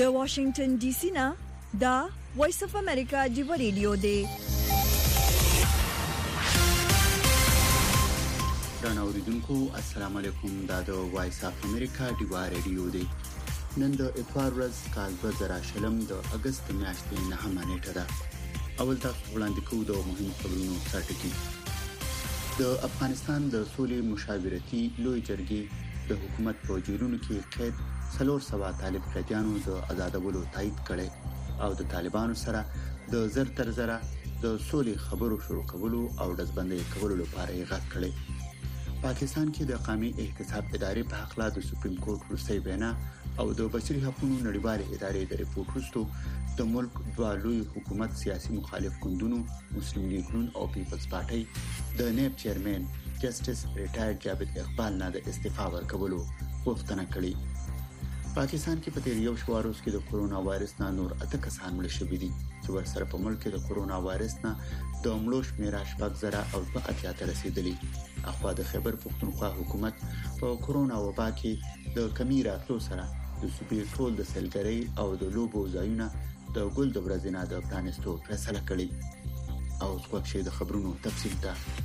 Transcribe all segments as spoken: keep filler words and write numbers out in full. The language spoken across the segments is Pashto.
د واشنگټن ډي سي نه دا وایس اف امریکا دی ریډیو دی. درنو اوریدونکو السلام علیکم. دا د وایس اف امریکا دی ریډیو دی. نن د اتوار ورځ کال دوه زره شلم د اگست میاشتې نهمه نیټه ده. اول تاسو وړاندې کوو د مهمو خبرونو سرټکی. د افغانستان د سولې مشاورتي لوی جرګې د حکومت په جیرونو کې قید څلور سوه طالب قیدیانو د آزادولو تایید کړي او د طالبانو سره د زر تر زره د سولې خبرو شروع کولو او دزبندۍ کولو لپاره یې غږ کړي. پاکستان کې د قومي احتساب ادارې په حق لا د سپریم کورټ وروستۍ وینا او د بشري حقوقو نړیوالې ادارې د ریپورت وروسته د ملک دوه لوی حکومت سیاسي مخالف ګوندونو مسلم لیگ نون او پیپلز پارټي د نیب چیرمن جسټس ریټایرډ جاوید اقبال نه د استعفا ورکولو غوښتنه کړې. پاکستان کې په تیر یو شواروز کې د کورونا وایرس نه نور اته کسان مړ شوي دي چې ورسره په ملک کې د کورونا وایرس نه د مړو شمېر شپږ زره او دوه اتیا ته رسیدلی. اخوا د خیبر پښتونخوا حکومت په کورونا وبا کې د کمی راتلو سره د صوبې ټول د سیلګرۍ او د لوبو ځایونه د ګل د ورځې نه د پرانیستو فیصله کړې. او څوک چې د خبرونو تفصیل ته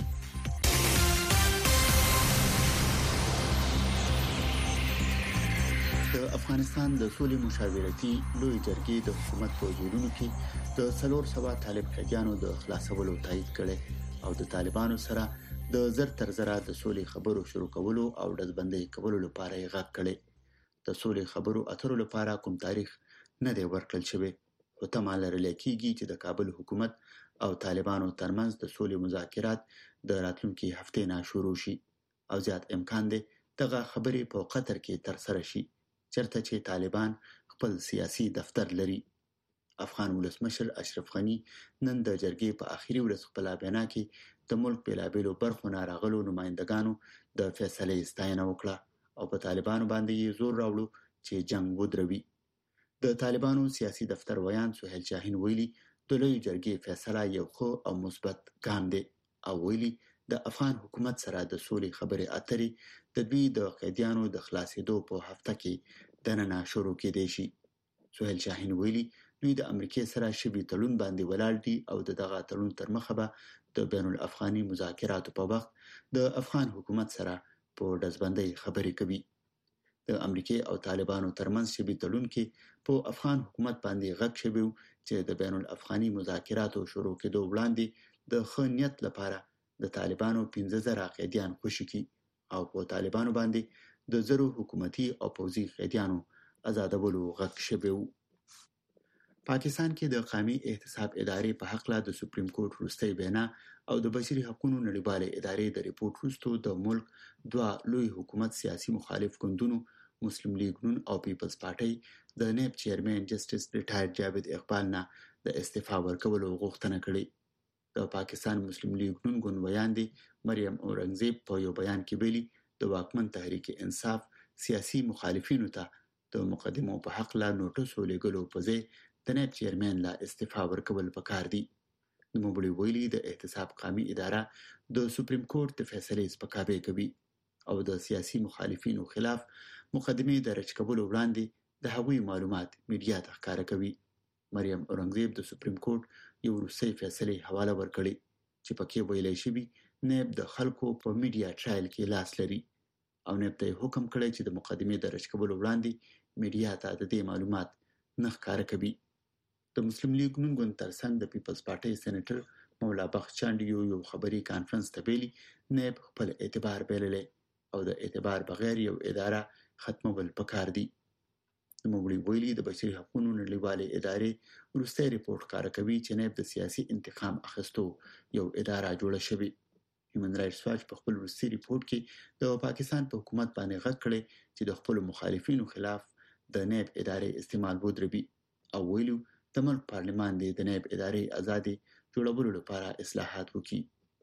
د افغانستان د سولې مشاورتي لوی جرګې د حکومت په جیرونو کې د څلور سوه طالب قیدیانو د خلاصولو تایید کړي او د طالبانو سره د زر تر زره د سولې خبرو شروع کولو او دزبندۍ کولو لپاره یې غږ کړي. د سولې خبرو اترو لپاره کوم تاریخ نه دی ورکړل شوی، خو تمه لرل کېږي چې د کابل حکومت او طالبانو ترمنځ د سولې مذاکرات د راتلونکي هفتې نه شروع شي او زیات امکان دی دغه خبرې په قطر کې تر سره شي چرته چې طالبان خپل سیاسي دفتر لري. افغان ولسمشر اشرف غنی نن د جرګې په اخیری ورځ خپل بیان کې د ملک بېلابېلو برخو نه راغلو نمائندګانو د فیصلې ستاینه وکړه او په طالبانو باندې زور راوړو چې جنگ ودروي. د طالبانو سیاسي دفتر ویان سهیل شاهین ویلي د لوی جرګې فیصله یو ښه او مثبت ګام دی او ویلي د افغان حکومت سره د سولې خبرې اترې د دوی د قیدیانو د خلاصېدو په هفته کې دننه شروع کېدای شي. سهیل شاهین ویلي دوی د امریکای سره شوي تړون باندې ولاړ دي او د دغه تړون تر مخه به د بین الافغاني مذاکراتو په وخت د افغان حکومت سره په دزبندۍ خبرې کوي. د امریکای او طالبانو ترمنځ شوي تړون کې په افغان حکومت باندې غږ شوی چې د بین الافغاني مذاکراتو شروع کېدو وړاندې د ښه نیت لپاره د طالبانو پنځه زره قیدیان خوشي کی او په طالبانو باندې د زرو حکومتي او پوځي قیدیانو آزادولو غږ شوی و. پاکستان کې د قومي احتساب ادارې په حق لا د سپریم کورټ وروستۍ وینا او د بشري حقوقو نړیوالې ادارې د ریپورت وروسته د ملک دوه لوی حکومت سیاسي مخالف ګوندونو مسلم لیگ نون او پیپلز پارټي د نیب چیرمن جسټس ریټایرډ جاوید اقبال نه د استعفا ورکولو غوښتنه کړې. د پاکستان مسلم لیگ نون ګوند ویاندې مریم اورنګزیب په یو بیان کې ویلي د واکمن تحریک انصاف سیاسي مخالفینو ته د مقدمو په حق لا نوټس ولېږلو په ځای د نیب چیرمن لا استعفا ورکول پکار دي. نوموړي ویلي د احتساب قومي اداره د سپریم کورټ د فیصلې سپکاوی کوي او د سیاسي مخالفینو خلاف مقدمې درج کولو وړاندې د هغوی معلومات میډیا ته ښکاره کوي. مریم اورنګزیب د سپریم کورټ یو وروستۍ فیصلې حواله ورکړې چې پکې ویلای شوي نیب د خلکو په میډیا ټرایل کې لاس لري او نیب ته حکم کړی چې د مقدمې درج کولو وړاندې میډیا ته د دې معلومات نه ښکاره کوي. د مسلم لیگ نون ګوند ترڅنګ د پیپلز پارټي سېنیټر مولا بخش چانډیو یو خبري کانفرنس ته ویلي نیب خپل اعتبار بللی او د اعتبار بغیر یو اداره ختمول پکار دي. نوموړي ویلي د بشري حقوقو نړیوالې ادارې وروستی ریپورت ښکاره کوي چې نیب د سیاسي انتقام اخیستو یو اداره جوړه شوې. هیومن رایټس واچ په خپل وروستي ریپورت کې د پاکستان په حکومت باندې غږ کړی چې د خپلو مخالفینو خلاف د نیب ادارې استعمال ودروي او ویلي د ملک پارلمان دې د نیب ادارې ازادي جوړولو لپاره اصلاحات وکړي.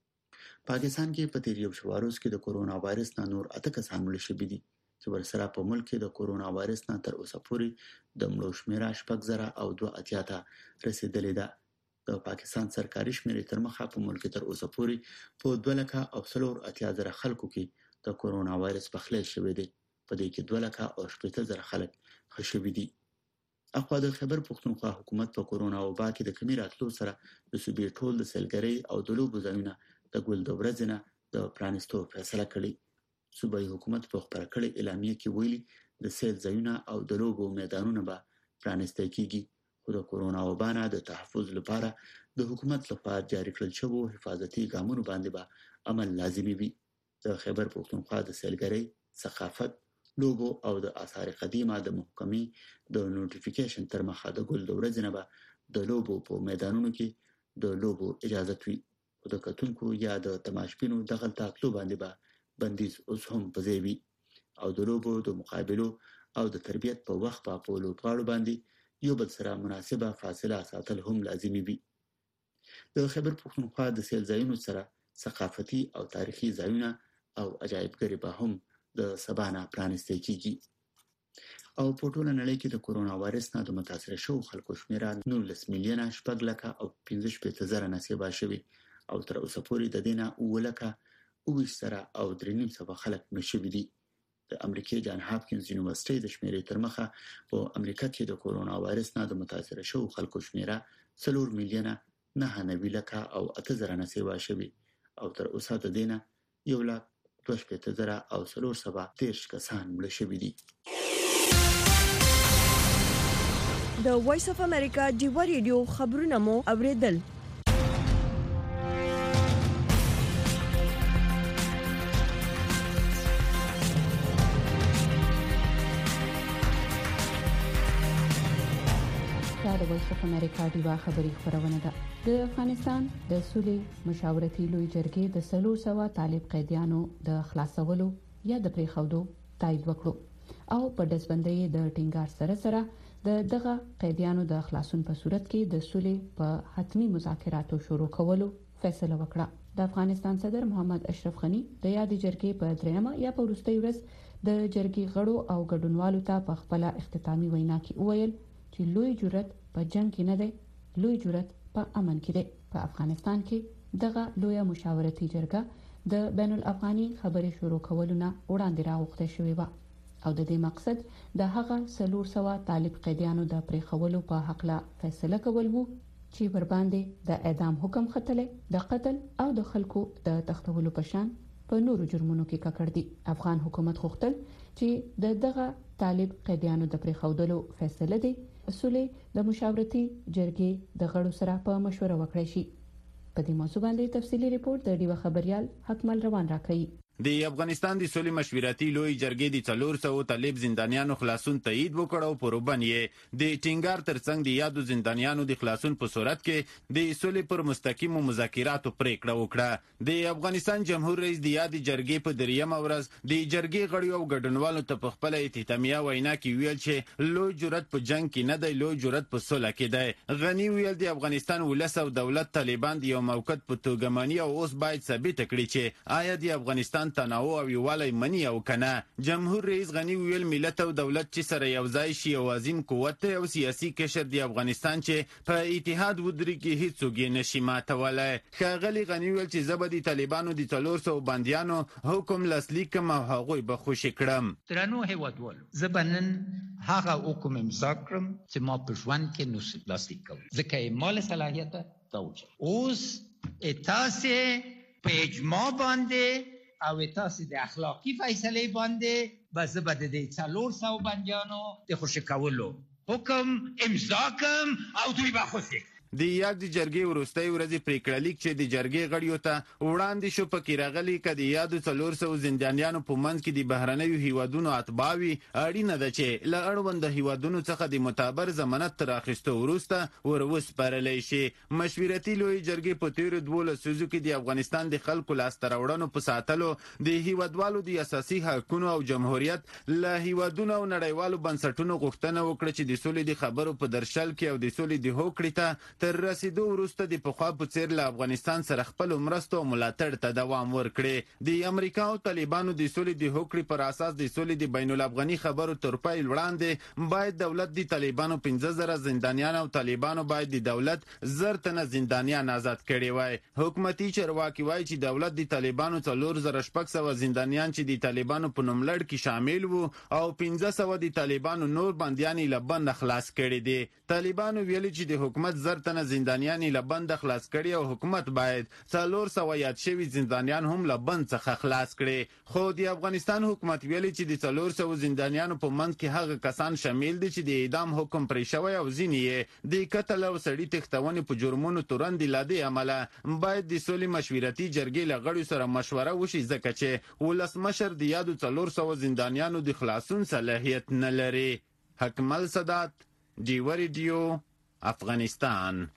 پاکستان کې په تیر یو شواروز کې د کورونا وایرس نه نور اته کسان مړه شوي دي چې ورسره په ملک کې د کورونا وایرس نه تر اوسه پورې د مړو شمېره شپږ زره او دوه اتیا ته رسیدلې ده. د پاکستان سرکاري شمېرې تر مخه په ملک تر اوسه پورې په دوه لکه او څلور اتیا زره خلکو کې د کورونا وایرس پخلی شوی دی. په دې کې دوه لکه او شپېته زره خلک ښه شوي دي. اخوا د خیبر پښتونخوا حکومت په کورونا وبا کې د کمی راتلو سره د صوبې ټول د سیلګرۍ او د لوبو ځایونه د ګل د ورځې نه د پرانیستو فیصله کړې. صوبایي حکومت په خبره کړې اعلامیه کې ویلي د سیل ځایونه او د لوبو میدانونه به پرانیستل کیږي، خو د کورونا وبا نه د تحفظ لپاره د حکومت لخوا جاري کړل شوو حفاظتي ګامونو باندې به عمل لازمي وي. د خیبر پښتونخوا د سیلګرۍ، ثقافت، لوبو او د آثار قدیمه د محکمې د نوټیفیکیشن تر مخه د ګل د ورځې نه به د لوبو په میدانونو کې د لوبو اجازه وي، خو د کتونکو یا د تماشبینو دغلته تلو باندې به بندیز اوس هم پځې وي او د لوبو د مقابلو او د تربیت په وخت په لوبغاړو باندې یو بل سره مناسبه فاصله ساتل هم لازمي وي. د خیبر پښتونخوا د سیل ځایونو سره ثقافتي او تاریخي ځایونه او عجایبګرې به هم د سبانه پرانیستل کیږي. او په ټوله نړۍ کې د کورونا وایرس نه د متاثر شوو خلکو شمیره نولس میلیونه شپږ لکه او پنځه شپېته زره نصیبه شوي او تر اوسه پورې د دې نه اووه لکه اوه ویشت زره او درې نیم سوه خلک مړه شوي دي. د امریکای جان هاپکینز یونیورسيټي د شمیرې تر مخه په امریکا کې د کورونا وایرس نه د متاثر شوو خلکو شمیره څلور میلیونه نهه نوي لکه او اته زره نصیبه شوي او تر اوسه د دې نه یو لک دوه شپېته زره او څلور سوه دېرش کسان مړه شوي دي. د وایس اف امریکا ډیوا ریډیو خبرونه مو اوریدل. د وایس اف امریکا ډیوا خبري خبرونه ده. د افغانستان د سولې مشاورتي لوی جرګې د څلور سوه طالب قیدیانو د خلاصولو یا د پریښودو تایید وکړو او په دسبندۍ د ټینګار سره سره د دغه قیدیانو د خلاصون په صورت کې د سولې په حتمی مذاکراتو شروع کولو فیصله وکړه. د افغانستان صدر محمد اشرف غنی د یادې جرګې په دریمه یا په وروستۍ ورځ د جرګې غړو او ګډونوالو ته په خپل اختتامي وینا کې وویل چې لوی جرأت په جنگ کې نه دی، لوی جرأت په امن کې دی. په افغانستان کې دغه لوی مشاورتي جرګه د بین الافغاني خبرې شروع کولو نه وړاندې راوخته شوې و او د دې مقصد د هغه څلور سوه طالب قیدیانو د پریښولو په حق لا فیصله کول وو چې ور باندې د اعدام حکم ختلې، د قتل او د خلکو د تختولو په شان په نورو جرمونو کې ککړ دي. افغان حکومت غوښتل چې د دغه طالب قیدیانو د پریښودلو فیصله دی اصولي د مشاورتي جرګې د غړو سره په مشوره وکړي شي. په دې موضوع باندې تفصیلی ریپورت د ډیوه خبريال حکمل روان راکړي. د افغانستان د سولې مشورتي لوی جرګې د څلور سوه طالب زندانیانو خلاصون تایید وکړ او پروبن یې د ټینګار ترڅنګ د یادو زندانیانو د خلاصون په صورت کې د سولې پر مستقیمو مذاکراتو پریکړه وکړه. د افغانستان جمهور رئیس د یادې جرګې په دریمه ورځ د جرګې غړو او ګډونوالو ته په خپل اختتامیه وینا کې ویل چې لوی جرأت په جنگ کې نه دی، لوی جرأت په سوله کې دی. غنی ویل د افغانستان ولس او دولت طالبان د یو موقت په توګه مني او اوس باید ثابت کړي چې آیا د افغانستان تنوع او یووالی مني او کنه. جمهور رئیس غنی ویل ملت او دولت چې سره یو ځای شي او عظیم قوت او سیاسي قشر د افغانستان چې په اتحاد ودرېږي هیڅوک یې نشي ماتولی. ښاغلي غنی ویل چې زه به د طالبانو د څلور سوو بندیانو حکم لاسلیک کړم او هغوی به خوشي کړم. درنو هیوادوالو، زه به نن هغه حکم امضا کړم چې ما په ژوند کې لاسلیک کوم، ځکه یې مال صلاحیت دا وچه. اوس تاسې په اجماع باندې او تاسو د اخلاقی فیصله باندې بس به د څلور سوه بندیانو د خوشی کولو حکم امضا کوم او دوی به خوشی. د یادې جرګې وروستۍ ورځې پریکړه لیک چې د جرګې غړیو ته وړاندې شو پکې راغلي که د یادو څلور سوو زندانیانو په منځ کې د بهرنیو هیوادونو اتباع وي، اړینه ده چې له اړونده هیوادونو څخه د معتبر ضمانت تر اخیستو وروسته ور وسپارلی شي. مشورتي لوی جرګې په تیرو دولسو لسیزو کې د افغانستان د خلکو لاسته راوړنو په ساتلو، د هیوادوالو د اساسي حقونو او جمهوریت له هیوادونو او نړیوالو بنسټونو غوښتنه وکړه چې د سولې د خبرو په درشل کې او د سولې د هوکړې ته تر رسیدو وروسته د پخوا په څیر له افغانستان سره خپل مرستو او ملاتړ ته دوام ورکړي. د امریکا او طالبانو د سولې د هوکړې پر اساس د سولې د بین الافغاني خبرو تر پای وړاندې باید دولت د طالبانو پنځه زره زندانیان او طالبانو باید د دولت زر تنه زندانیان آزاد کړي وای. حکومتي چارواکي وایي چې دولت د طالبانو څلور زره شپږ سوه زندانیان چې د طالبانو په نوملړ کې شامل وو او پنځه سوه د طالبانو نور بندیان له بند خلاص کړي دي. طالبانو ویلي چې د حکومت زر تنه زندانیان له بند خلاص کړي او حکومت باید څلور سوه یاد شوي زندانیان هم له بند څخه خلاص کړي. خو د افغانستان حکومت ویلي چې د څلور سوه زندانیانو په منځ کې هغه کسان شامل دي چې د اعدام حکم پرې شوی او ځینې یې د قتل او سړي تښتونې په جرمونو تورن له دې امله باید د سولې مشورتي جرګې له غړو سره مشوره وشي ځکه چې ولسمشر د یادو څلور سوه زندانیانو د خلاصون صلاحیت نه لري. حکمل سادات، ډیوه ریډیو، افغانستان.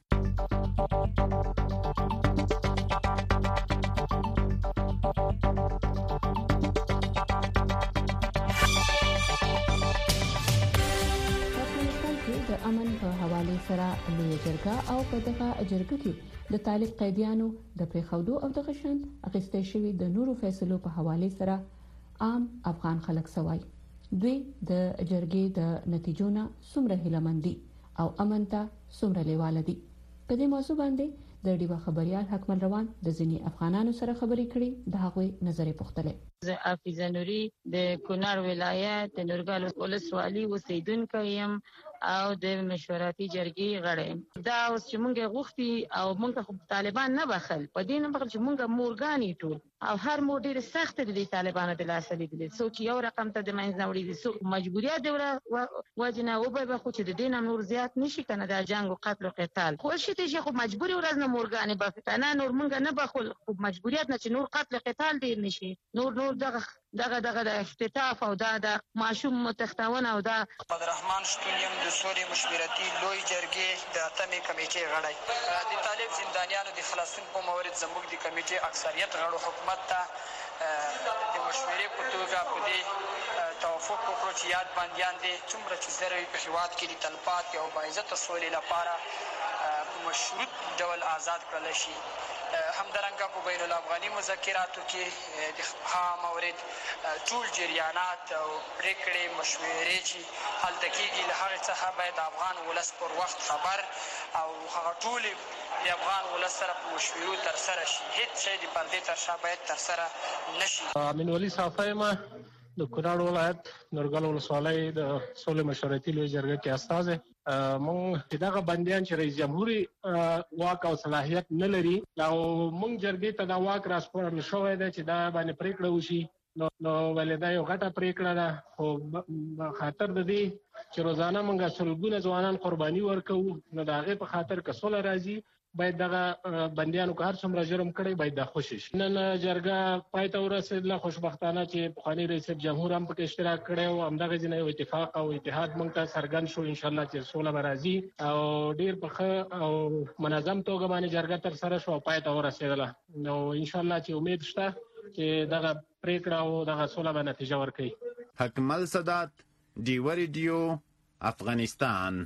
د امن په حواله سره لوی جرګه او په دغه جرګه کې د طالب قیدیانو د پریخودو او د غشند اخیستې شوی د نورو فیصلو په حواله سره عام افغان خلک سوای دوی د جرګې د نتیجو نه څومره هیلمندي او امن ته څومره لیواله دي. په دې موضوع باندې د ډیوه خبريال حکمل روان د ځینی افغانانو سره خبرې کړي، د هغوی نظر پوښتلې. زه حافظه نوري د کونړ ولایت د نورګل ولسوالۍ اوسیدونکو یم او د مشورتي جرګې غړی. دا اوس چې مونږ غوښتي او مونږ خو طالبان نه بخل په دې نه بخل چې مونږ مورګانی ټول او هر مور ډیر سخت دي طالبانو د لاسه لیدل. څوک یو رقم ته د منځ نوړي دي، څوک مجبوریت دی وجنه او به خو چې د دین نور زیات نشي کنه د جنگ او قتل او قتال خو شي ته خو مجبوري ورځ نه مورګانی بخته نه نور مونږ نه بخل خو مجبوریت نه چې نور قتل قتال ډیر نشي نور نور دغه دغه دغه د اختطاف او دا د معشوم متختونه او دا عبدالرحمن شتولیم د سولې مشورتي لوی جرګې د اتمې کمیټې غړی. د طالب زندانیانو د خلاصون په مورد زموږ د کمیټې اکثریت غړو حکومت ته د مشورې په توګه په دې توافق وکړو چې یاد بندیان دي څومره چې زر په هېواد کې د تلپاتې او باعزته سولې لپاره په مشروط ډول آزاد کړلی شي. همدارنګه په بین الافغاني مذاکراتو کې د هغه مورد ټول جریانات او پرېکړې مشورې چې هلته کېږي له هغې څخه باید افغان ولس پر وخت خبر او هغه ټولې د افغان ولس سره په مشورو ترسره شي. هېڅ شی د پردې تر شا باید ترسره نشي. امین ولي صافی یم د کونړ ولایت نورګل ولسوالۍ د سولې مشورتي لوی جرګې کې استازی. مونږ چې دغه بندیان چې رئیس جمهور واک او صلاحیت نه لري او مونږ جرګې ته دا واک راسپارل شوی دی چې دا باندې پریکړه وشي نو نو ولې دا یو غټه پریکړه ده خو خاطر د دې چې روزانه مونږ سلګونه ځوانان قرباني ورکوو نو د هغې په خاطر که سوله راځي باید دغه بندیانو که هر څومره جرم کړی باید دا خوشي شي. نن جرګه پای ته ورسېدله خوشبختانه چې پخواني رئیس جمهور هم پکې اشتراک کړی و. همدغه ځینې یو اتفاق او اتحاد موږ ته څرګند شو انشاءالله چې سوله به راځي او ډېر په ښه او منظم توګه باندې جرګه ترسره شوه او پای ته ورسېدله. نو انشاءالله چې امید شته چې دغه پرېکړه او دغه سوله به نتیجه ورکوي. حکمل سادات، ډیوه ریډیو، افغانستان.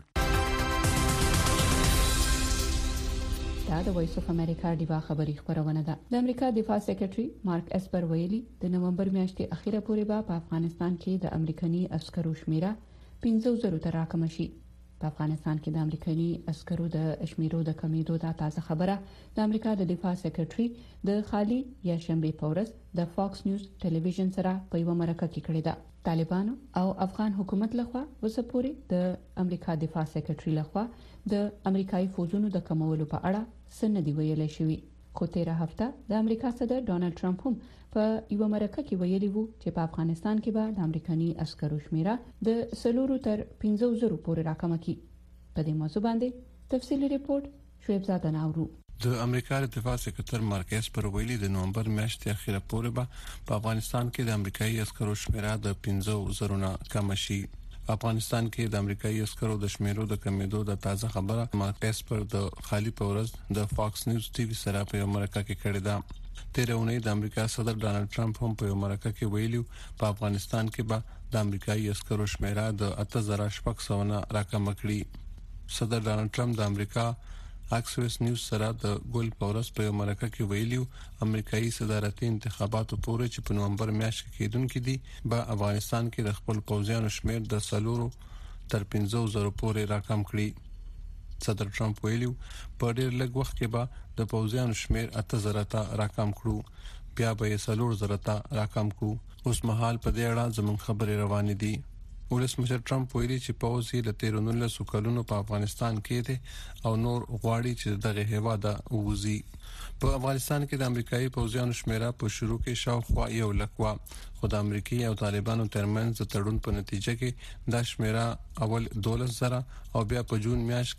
دا د وایس اف امریکا ډیوا خبري خبرونه ده. د امریکا دفاع سیکریټري مارک اسپر ویلي د نومبر میاشتې اخیره پورې به په افغانستان کې د امریکایي عسکرو شمیره پنځه زره ته راکمه شي. په افغانستان کې د امریکایي عسکرو د شمیرو د کمیدو د تازه خبره د امریکا د دفاع سیکریټري د خالي یا شنبه په ورځ د فاکس نیوز ټلویزیون سره په یو مرکه کې کړې ده. طالبانو او افغان حکومت لخوا وسپوري د امریکا دفاع سیکریټري لخوا د امریکایي فوجونو د کمولو په اړه سندې ویلې شوې. خو تیره هفته د امریکا صدر ډونالد ټرمپ هم په یو مرکه کې ویلي وو چې په افغانستان کې به د امریکایي عسکرو شمیره د سلورو تر پنځه زره پورې راکمه کی. په دې موضوع باندې تفصیلی ریپورت شعیب زاده ناورو. د امریکا دفاع سکرټر مارک اسپر ویلي د نومبر میاشتې اخیره پورې به په افغانستان کې د امریکایي عسکرو شمیره د پنځه زره نه کم شي. افغانستان کې د امریکایي عسکرو د شمیرو د کمیدو د تازه خبره مارک اسپر د خالي په ورځ د فاکس نیوز ټي وي سره په مرکه کې کړې ده. تیره اونۍ د امریکا صدر ډونالد ټرمپ هم په مرکه کې ویلي په افغانستان کې به د امریکایي عسکرو شمیره د اته زره شپږ سوه نه راکمه کړي. صدر ډونالد ټرمپ د امریکا اکسوس نیوز سره د ګول پورس په مرکه کې ویلیو امریکایي صدارتي انتخاباتو پورې چې په نومبر میاشت کې کېدونکې دي به افغانستان کې د خپل پوځیانو شمیر د سلورو تر پنځو زرو پورې راکم کړي. صدر ټرمپ ویلیو په ډېر لږ وخت کې به د پوځیانو شمیر اته زره ته راکم کړو، بیا به یې سلور زره ته راکم کړو. اوس مهال په دې اړه زموږ خبرې روانې دي. ولسمشر ټرمپ ویلي چې پوځ یې د تیر نولسو کلونو په افغانستان کې دی او نور غواړي چې دغه هیواد ووځي. په افغانستان کې د امریکایي پوځیانو شمیره په شروع کې شاوخوا یو لک وه، خو د امریکای او طالبانو ترمنځ د تړون په نتیجه کې دا شمیره اول دولس زره او بیا په جون میاشت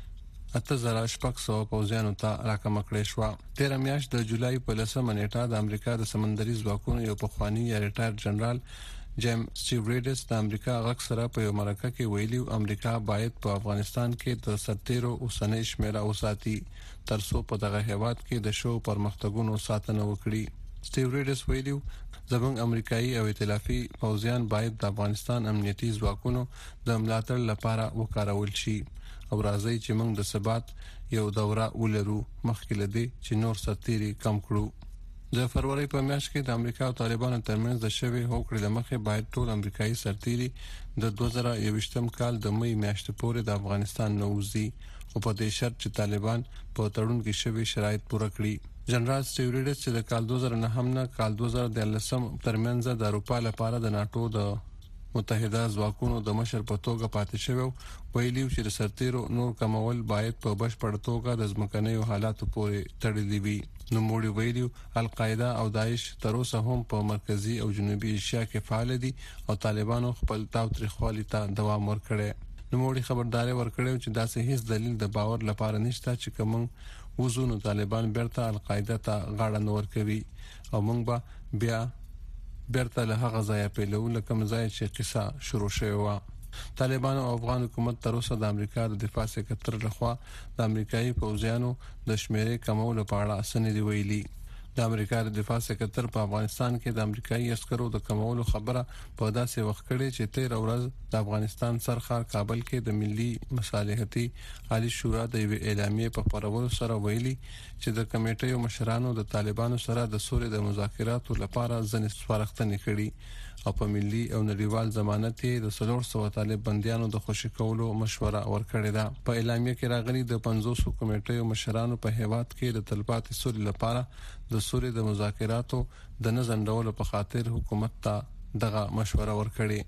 کې اته زره شپږ سوه پوځیانو ته راکمه کړې شوه. تیره میاشت د جولای په لسمه نیټه د امریکا د سمندري ځواکونو یو پخوانی یا ریټایر جنرال جیم سټیوریډس د امریکا غږ سره په یو مرکه کې ویلي امریکا باید په افغانستان کې د سرتیرو اوسنۍ شمیره وساتي تر څو په دغه هیواد کې د شو پرمختګونو ساتنه وکړي. سټیوریډس ویلي زموږ امریکایي او ائتلافي پوځیان باید د افغانستان امنیتي ځواکونو د ملاتړ لپاره وکارول شي او راځي چې موږ د ثبات یو دوره ولرو مخکې لدی چې نور سرتیري کم کړو. د فروری په میاشت کې د امریکا او طالبانو ترمنځ د شوی هوکړې لمخې باید ټول امریکایي سرتیري د دوه زره یوویشتم کال د مې میاشتې پورې د افغانستان نه وځي، خو په دې شرط چې طالبان په تړون کې شوی شرایط پوره کړي. جنرال سټیوریډس چې د کال دوه زره نه هم نه کال دوه زره دیارلسم ترمنځ د اروپا لپاره د ناتو د متحده ځواکونو د مشر په توګه پاتې شوی، ویلي چې د سرتیرو نور کمول باید په بشپړ توګه د ځمکنیو حالاتو پورې تړلي وي. نو موږ ویلو القاعده او داعش تر اوسه هم په مرکزی او جنوبي ایشیا کې فعال دي او طالبانو خپل تاوتریخوالي ته دوام ورکړي. نو موږ خبرداري ورکړو چې داسې هیڅ دلیل د باور لپاره نشته چې کوم وزونو طالبان بیرته القاعده ته غاړه نور کوي او موږ به بیا بیرته له هغه ځای په لول کوم ځای چې قصه شروع شوه و. طالبان او افغان حکومت تر اوسه د امریکا د دفاع سکرټر لخوا د امریکایي پوځیانو د شمیرې کمولو په اړه سند ویلي. د امریکا د دفاع سکرټر په افغانستان کې د امریکایي عسکرو د کمولو خبره په داسې وخت کې چې تیر ورځ د افغانستان سرخار کابل کې د ملي مصالحتي عالی شورا د اعلامیې په خبرولو سره ویلي چې د کمیټې مشرانو د طالبانو سره د سولې د مذاکراتو لپاره ځنې سپارښتنې کړي او په ملي او نړیوال ضمانت د څلور سوه طالب بنديانو د خوشی کولو مشوره ورکړې ده. په اعلامیه کې راغلي د پنځوس کمیټې مشرانو په هیواد کې د تلپاتې سولې لپاره د سولې د مذاکراتو د نه ځنډولو په خاطر حکومت ته دغه مشوره ورکړې.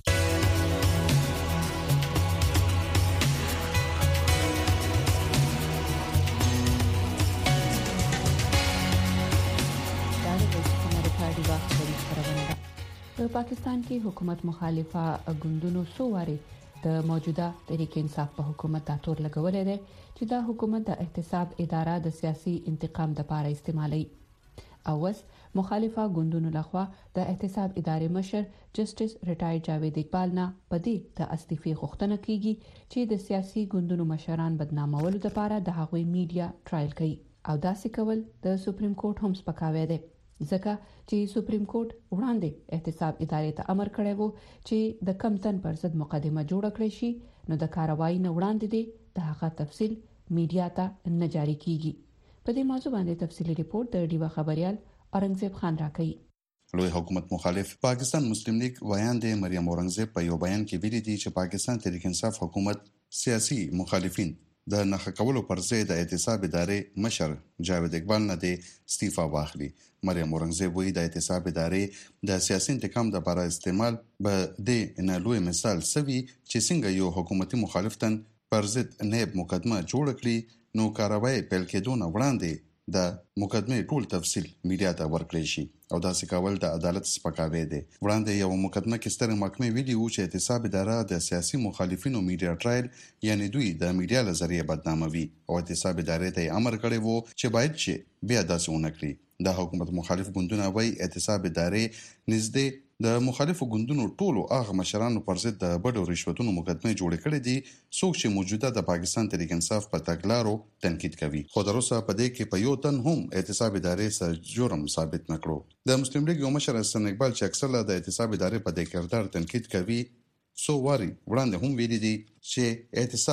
په پاکستان کې حکومت مخالفه ګوندونو سو واري د موجوده تحریک انصاف په حکومت د تور لګولې ده چې دا حکومت د احتساب اداره د سیاسي انتقام لپاره استعمالي. اوس مخالفه ګوندونو لخوا د احتساب ادارې مشر جسټس ریټایر جاوید اقبال نه پدې د استعفی غوښتنه کیږي چې د سیاسي ګوندونو مشران بدنامولو لپاره د هغوی میډیا ټرایل کوي او داسې کول د سپریم کورټ هم سپکاوی دی، ځکه چې سپریم کورټ وړاندې احتساب ادارې ته امر کړی وو چې د کم تن پر ضد مقدمه جوړ کړي شي، نو د کاروایی نه وړاندې دی د هغه تفصیل میډیا ته نه جاری کیږي. په دې موضوع باندې تفصیلی ریپورت د ډیوا خبريال اورنګزیب خان راکړي. لوی حکومت مخالف پاکستان مسلم لیگ ویاند مریم اورنګزیب په یو بیان کې ویلي دي چې پاکستان تحریک انصاف حکومت سیاسي مخالفین د نخښه کولو پر ځای د احتساب ادارې مشر جاوید اقبال نه د استعفا واخلي. مریم اورنګزیب وایي د احتساب ادارې د سیاسي انتقام لپاره استعمال به د نه لوی مثال سوي چې څنګه یو حکومتي مخالفتن پر ضد نیب مقدمه جوړ کړي نو کاروایی پیل کېدو نه وړاندې د مقدمې ټول تفصیل میډیا ته ورکړی شي او دا سکاول د عدالت سپکاوی دی. وړاندې یو مقدمه کې ستر محکمې ویلي وو چې احتساب اداره د سیاسي مخالفینو میډیا ټرایل یعنی دوی د میډیا لزریه بدناموي او احتساب ادارې ته امر کړی وو چې باید چې بیا داسې ونه کړي. د حکومت مخالف ګوندونه وایي احتساب ادارې نږدې د مخالفو ګوندونو ټولو هغه مشرانو پر ضد د بډو رشوتونو مقدمه جوړ کړي دي څوک چې موجوده د پاکستان تحریک انصاف په تګلارو تنقید کوي، خو دروسه په دې کې په یو تن هم احتساب ادارې سره جرم ثابت نکړو. د مسلم لیگ یو مشر حسن اقبال چې اکثر د احتساب ادارې په دې کردار تنقید کوي سو واري وړاندې هم ویلي دي چې احتساب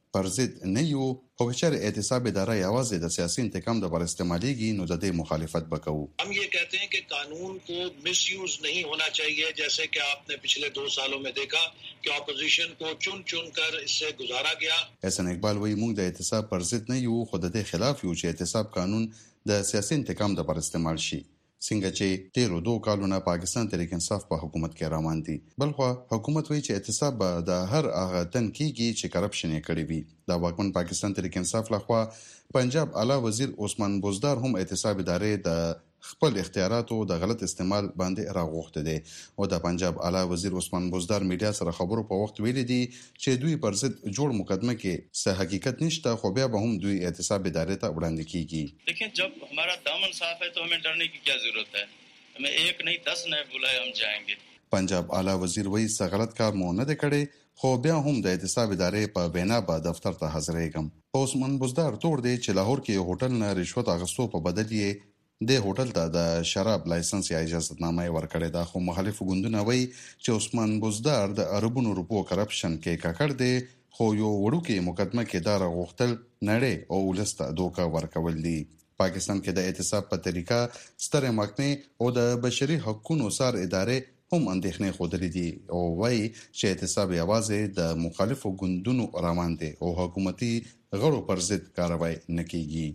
پر ضد نه یو خو چې احتساب اداره یوازې د سیاسي انتقام د پر استعماليږي نو د دې مخالفت وکړو. हम ये कहते हैं कि कानून को मिसयूज नहीं होना चाहिए, जैसे कि आपने पिछले दो सालों में देखा कि अपोजिशन को चुन चुन कर इससे गुजारा गया. احسان اقبال وایي موږ د احتساب پر ضد نه یو خو د دې خلاف یو چې احتساب قانون د سیاسي انتقام د پر استعمال شي. څنګه چې تیرو دوه کالونو پاکستان تحریک انصاف په حکومت کې روان دي. بلخو حکومت وایي چې احتساب د هر هغه تن کېږي چې کرپشن یې کړی وي. د واکمن پاکستان تحریک انصاف لخوا پنجاب اعلی وزیر عثمان بزدار هم احتساب ادارې د خپل اختیاراتو د غلط استعمال باندې راغوښته دي او د پنجاب اعلی وزیر عثمان بزدار میډیا سره خبرو په وخت ویلي دي چې دوی پر ضد جوړ مقدمه کې صحیح حقیقت نشته خو بیا به هم دوی احتساب ادارې ته وړاندې کیږي. دیکھیں جب ہمارا دامن صاف ہے تو ہمیں ڈرنے کی کیا ضرورت ہے, ہمیں ایک نہیں دس نئے بلائے ہم جائیں گے. پنجاب اعلی وزیر وایي څه غلط کار مو نه دی کړی خو بیا هم د احتساب ادارې په بنا به دفتر ته حاضرېږم. عثمان بزدار تور دی چې لاهور کې هوټل نه رشوت اخیستو په بدل یې د هوټل ته د شراب لایسنس یا اجازهنامه ورکړې ده. خو مخالف ګوندونه وایي چې عثمان بزدار د اربونو روپو کرپشن کې ککړ دی خو یو وړوکی مقدمه کې دا راغوښتل نړۍ او ولسته دوکه ورکول دي. پاکستان کې د احتساب په طریقه ستر محکمې او د بشري حقوقو سار ادارې هم اندېښنې خوده دي او وایي چې احتساب یوازې د مخالفو ګوندونو روان دي او حکومتي غړو پر ضد کاروای نه کیږي.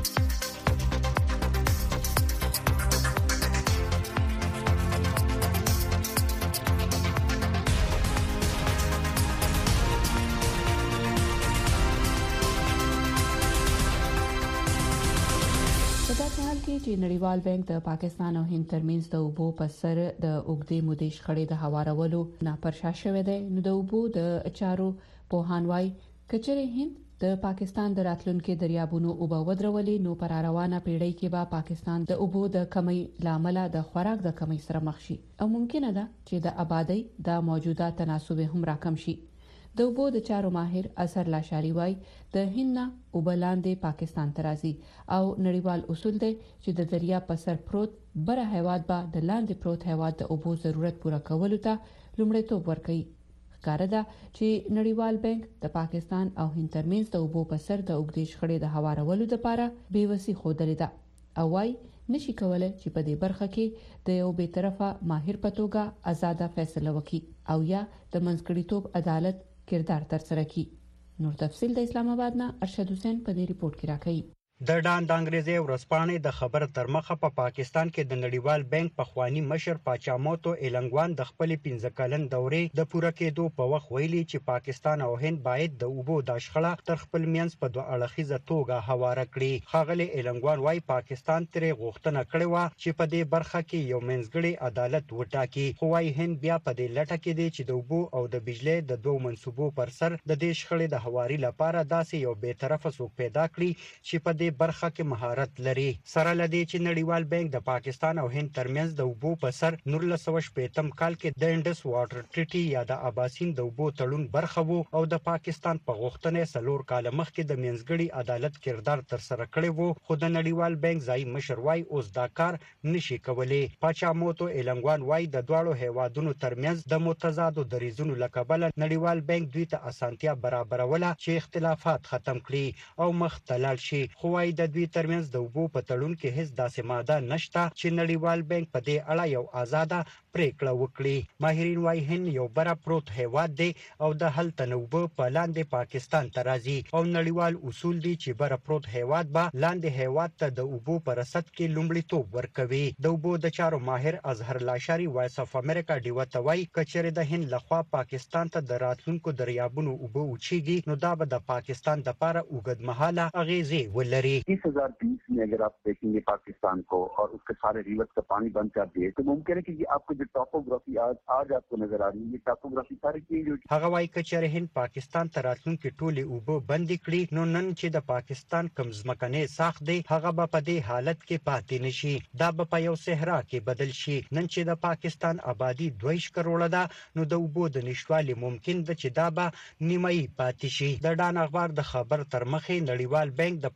چې نړیوال بانک د پاکستان او هند ترمنځ د اوبو په سر د اوګدې مودې شخړې د هوارولو ناپرشا شوې ده. نو د اوبو د چارو پوهانوي کچره هند د پاکستان د راتلونکو دریابونو اوبه ودرولې نو پر روانه پیړۍ کې به پاکستان د اوبو د کمی لامل د خوراک د کمی سره مخ شي او ممکنه ده چې د آبادی د موجوده تناسب هم راکم شي. د اوبو د چارو ماهر اثر لاشاری وای د هند اوبلاندې پاکستان ترازی او نړیوال اصول دی چې د دریا په سر پروت بره هیواد به د لاندې پروت هیواد د اوبو ضرورت پوره کولو ته لومړیتوب ورکوي. ښکاره ده چې نړیوال بانک د پاکستان او هند ترمنځ د اوبو په سر د اوګدې شخړې د هوارولو لپاره بیوسی خوده ده او وای نشي کولای چې په دې برخه کې د یو به طرفه ماهر په توګه آزاده فیصله وکړي او یا د منځګړیتوب عدالت کردار تر سره کی. نور تفصیل د اسلام آباد نه ارشد حسین په دې ریپورت کې راکړي. د ډان د انګریزي ورځپاڼې د خبر تر مخه په پا پاکستان کې د نړیوال بانک په خوانی مشر پاچاموتو ایلنګوان د خپل پنځه کلن دورې د پوره کېدو په وخت ویلي چې پاکستان او هند باید د اوبو د شخړه تر خپل مینس په دوه اړخیزه توګه هواره کړي. خاغلی ایلنګوان وايي پاکستان ترې غوښتنه کړې و چې په دې برخه کې یو منځګړی عدالت وټاکي خو وايي هند بیا په دې لټه کې دی چې د اوبو او د بجلی د دوه منسوبو پر سر د دې شخړې د هواري لپاره داسې یو به طرفه څوک پیدا کړي چې په دې برخه کې مهارت لري. سره لدی چې نړیوال بانک د پاکستان او هند ترمنځ د اوبو په سر نولس سوه شپږم کال کې د انډس واټر ټریټي یا د اباسین د اوبو تړون برخه وو او د پاکستان په غوښتنه سلور کال مخکې د منځګړي عدالت کردار تر سره کړی وو خو د نړیوال بانک ځای مشر وايي اوس دا کار نشي کولای. پاچاموتو ایلنګوان وايي د دواړو هیوادونو ترمنځ د متضادو دریزونو لکبل نړیوال بانک دوی ته اسانتیا برابروله چې اختلافات ختم کړي او مخ ته لاړ شي خو وايي د دوی ترمنځ د اوبو په تړون کې هیڅ داسې ماده نشته چې نړیوال بانک په دې اړه یو آزاده پریکړه وکړي. ماهرین وايي هند یو بره پروت هیواد دی او د هل تنوبه په لاندې پاکستان ته راځي او نړیوال اصول دي چې بره پروت هیواد به لاندې هیواد ته د اوبو په رسد کې لومړیتوب ورکوي. د اوبو د چارو ماهر اظهر لاشاری وایس اف امریکا ډیو ته وايي کچره د هند لخوا پاکستان ته د راتلونکو دریابونو اوبو وچیږي نو دا به د پاکستان لپاره اوږدمهاله اغیزې ولري. दो हज़ार बीस में अगर आप देखेंगे पाकिस्तान को और उसके सारे रिवर्स का पानी बंद कर दिए तो मुमकिन है कि ये आपको जो टॉपोग्राफी आज आज आपको नजर आ रही है ये टॉपोग्राफी सारी चेंज हो जाएगी. هغه وايي کچره هند پاکستان ته راتلونکي ټولي اوبو بند کړي نو نن چې د پاکستان کم ځمکني ساخت دی هغه به په دې حالت کې پاتې نشي دا به په یو صحرا کې بدل شي. نن چې د پاکستان آبادی دویش کروڑه ده نو د اوبو د نشوالي ممکن ده چې دا به نیمایي پاتې شي. د ډان اخبار د خبر تر مخې نړیوال بانک د پاکستان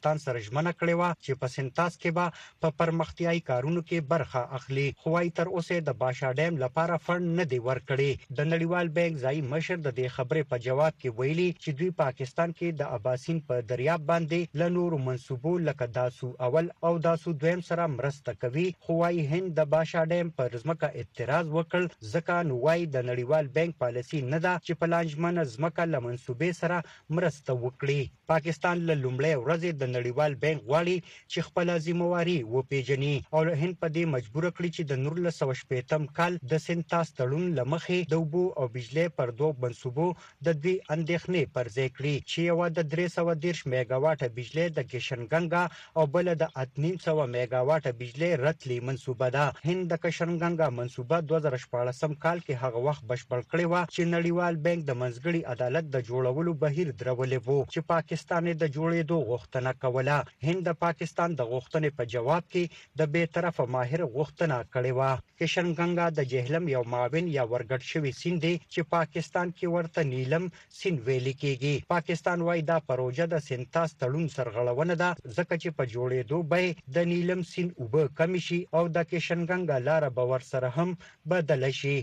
پاکستان سره ژمنه کړې و چې په سنتاس کې به په پرمختیايي کارونو کې برخه اخلي، خو وايي تر اوسه د باشا ډیم لپاره فند نه دی ورکړي. د نړیوال بانک ځای مشر د دې خبرې په جواب کې ویلي چې دوی پاکستان کې د اباسین په دریاب باندې له نورو منصوبو لکه داسو اول او داسو دویم سره مرسته کوي، خو وايي هند د باشا ډیم پر ځمکه اعتراض وکړ ځکه نو وايي د نړیوال بانک پالیسي نه ده چې په لانجمنه ځمکه له منصوبې سره مرسته وکړي. پاکستان له لومړۍ ورځې د نړیوال بانک غواړي چې خپل ذمہواري وپیژني او له هند په دې مجبور کړي چې د نولس سوه شپږم کال د سنتاس تړون لمخې د اوبو او بجلی پر دوه منصوبو د دوی اندېښنې پر ځای کړي چې یو د درې سوه دېرش میگا واټه بجلی د کشنګنګا او بل د اته نیم سوه میگا واټه بجلی رتلی منصوبه ده. هند د کشنګنګا منصوبه دوه زره شپاړسم کال کې هغه وخت بشپړ کړی و چې نړیوال بانک د منځګړي عدالت د جوړولو بهیر درولې وو چې پاکستان د جوړېدو غوښتنه کوله. هند د پاکستان د غوښتنې په جواب کې د بې طرفه ماهر غوښتنه کړې و. کشنګنګا د جهلم یو معاون یا ورګډ شوی سیند دی چې پاکستان کې ورته نیلم سیند ویل کېږي. پاکستان وايي دا پروژه د سنتاس تړون سرغړونه ده ځکه چې په جوړېدو به د نیلم سیند اوبه کم شي او د کشنګنګا لار به ورسره هم بدل شي.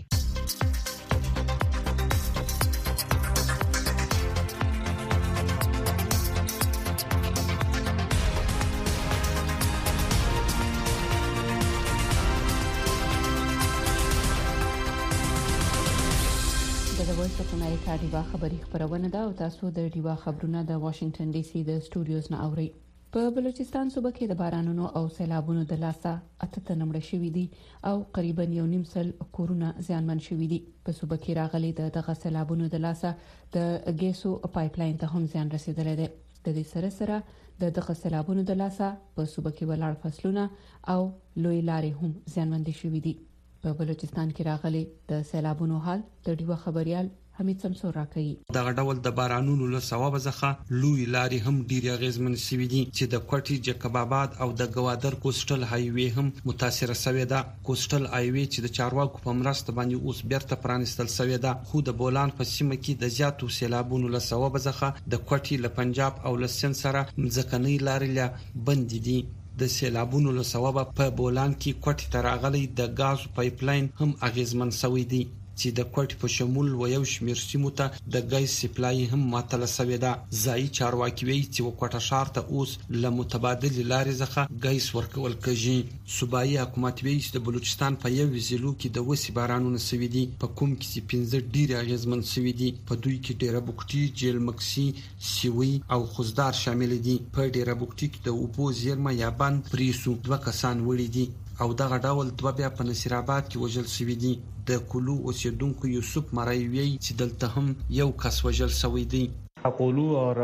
د امریکا ډیوا خبری خبرونه ده او تاسو د ډیوا خبرونه د واشنگټن ډي سي د سټوډیوز نه اورئ. په بلوچستان صوبه کې د بارانونو او سیلابونو د لاسه اته نمړ شوې دي او تقریبا یو نیم سل کورونه زیانمن شوې دي. په صوبه کې راغلي د دغه سیلابونو د لاسه د ګیسو پایپ لاین ته هم زیان رسیدلی دی. د دې سره سره د دغه سیلابونو د لاسه په صوبه کې ولاړ فصلونه او لوی لارې هم زیانمن شوې دي. په بلوچستان کې راغلي د سیلابونو حال د ډیوا خبريال حمید سمسور راکړي. دغه ډول د بارانونو له سبب ځخه لوی لارې هم ډیر غیزمن شوې دي چې د کوټي جکب آباد او د گوادر کوسټل هایوي هم متاثر شوې ده. کوسټل هایوي چې د چارواکو په مرسته باندې اوس بیرته پرانستل شوې ده، خو د بولان په سیمه کې د زیاتو سیلابونو له سبب ځخه د کوټي له پنجاب او له سند سره ځکهنی لارې له بند دي. د سیلابونو له سبب په بولان کې کوټي تراغلي د غاز پایپ لاین هم اغیزمن شوی دي چې د کوټ په شمول و یو شمیر سیمو ته د ګاز سپلای هم معطله شوې ده. ځای چارواکي وایي چې وکټه شهر ته اوس له متبادل لارې څخه ګاز ورکول کېږي. صوبایي حکومت وایي چې د بلوچستان په یو ضلع کې د وسی بارانونو شوي دي، په کوم کې چې پنځه ډیر اغیزمن شوي دي. په دوی کې ډیره بوکټي، جیل مکسي، سیوي او خوزدار شامل دي. په ډیره بوکټي کې د اوبو زیرمه یا بند پریسو دوه کسان وړي دي او دغه ډول دوه بیا په نصیر آباد کې وژل شوي دي. د کلو اوسیدونکو یوسف مرایوی چې دلته هم یو کس وژل شوی دی. اقولو اور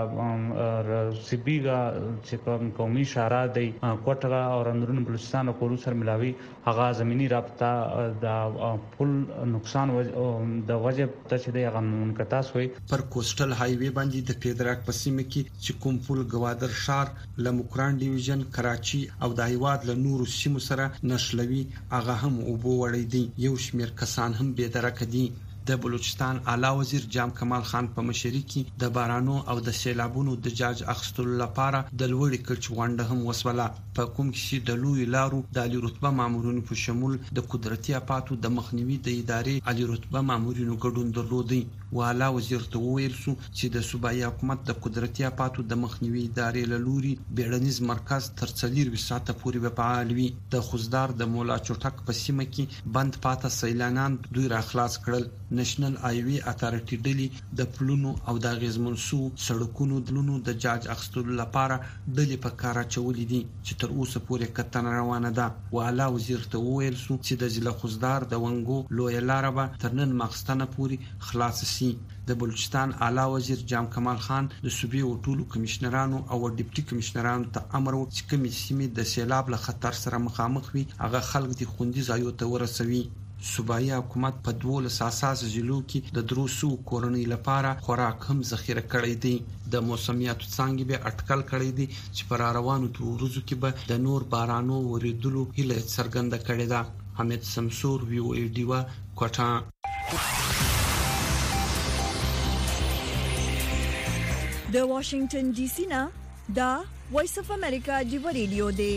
د سیبیغا چې قومي اشاره دی کوټغا اور اندرون بلوچستان او کولو سره ملاوي هغه زميني رابطه د پل نقصان د وجب ته چې د هغه منقطع شوی. پر کوسټل هایوي باندې د پیدراک په سیمه کې چې کوم پل گوادر شار لمکران ډیویژن کراچي او د هیواد له نورو سیمو سره نشلوي هغه هم اوبو وړي دي. یو شمیر کسان هم بې درکه دي. د بلوچستان اعلی وزیر جام کمال خان په مشرۍ کې د بارانو او د سیلابونو د جاج اخستلو لپاره د لوړې کچې غونډه هم وسوله. په کوم کې د لوی لارو د عالی رتبه مامورینو په شمول د قدرتي اپاتو د مخنیوي د ادارې عالی رتبه مامورینو ګډون درلودي. والا وزیر ته وویل شو چې د صوبایي حکومت د قدرتي اپاتو د مخنیوي ادارې له لوري بیړنیز مرکز تر څلور ساعته پورې به فعال وي. د خوزدار د مولا چټک په سیمه کې بند پاته سیلانان دوی را خلاص کړل. نېشنل هایوي اتارټي ډلې د پلونو او د غزمنسو سړکونو دلونو د جاج اخستلو لپاره ډلې په کار اچولې دي چې تر اوسه پورې کتنه روانه ده. والا وزیر ته وویل شو چې د ضلع خوزدار د ونګو لوی لار به تر نن ماخستانه پورې خلاص شي. د بلوچستان اعلی وزیر جام کمال خان د صوبې او ټولو کمشنرانو او ډیپټي کمشنرانو ته امر وکړ چې کومې سیمې د سیلاب له خطر سره مخامخ وي هغه خلک د خوندي ځایو ته ورسوي. صوبایي حکومت په دولس اساسي ضلعو کې د دروسو کورنۍ لپاره خوراک هم ذخیره کړی دی. د موسمیاتو څنګه به اټکل کړی دی چې پر روانو ورځو کې به د نور بارانو ورېدلو هیله څرګنده کړې ده. حمید سمسور وی او ای ډیوا کوټه. د واشنگټن ډي سي نه دا وایس اف امریکا جیو ریډیو دی.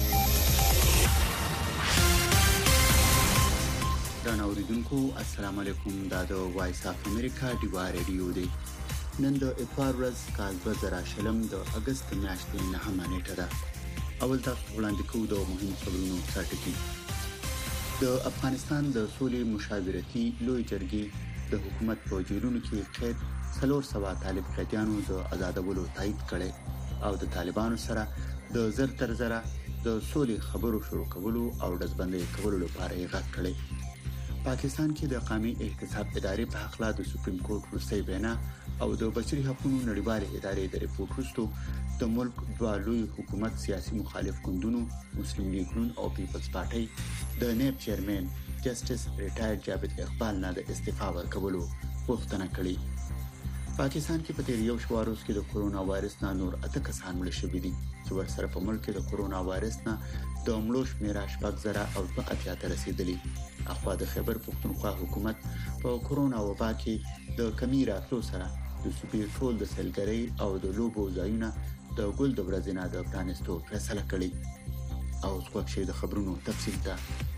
درنو اوریدونکو السلام علیکم. دا د وایس اف امریکا جیو ریډیو دی. نن د اتوار ورځ کال دوه زره شلم د اگست میاشتې نهمه نیټه ده. اول تاسو وړاندې کوو د مهم خبرونو څارټکی. د افغانستان د سولې مشاورتي لوی جرګې د حکومت په جیرونو کې قید څلور سوه طالب قیدیانو د آزادولو تایید کړي او د طالبانو سره د زر تر زره د سولې خبرو شروع کولو او دزبندۍ کولو لپاره یې غږ کړي. پاکستان کې د قومي احتساب ادارې په حق لا د سپریم کورټ وروستۍ وینا او د بشري حقوقو نړیوالې ادارې د ریپورت وروسته د ملک دوه لوی حکومت سیاسي مخالف ګوندونو مسلم لیگ نون او پیپلز پارټي د نیب چیرمن جسټس ریټایرډ جاوید اقبال نه د استعفا ورکولو غوښتنه کړې. پاکستان کې په تیر یو شواروز کې د کورونا وایرس نه نور اته کسان مړه شوي دي چې ورسره په ملک کې د کورونا وایرس نه د مړو شمېر شپږ زره او دوه اتیا ته رسیدلی. اخوا د خیبر پښتونخوا حکومت په کورونا وبا کې د کمی راتلو سره د صوبې ټول د سیلګرۍ او د لوبو ځایونه د ګل د ورځې نه د پرانستو فیصله کړې. او څوک چې د خبرونو تفصیل ته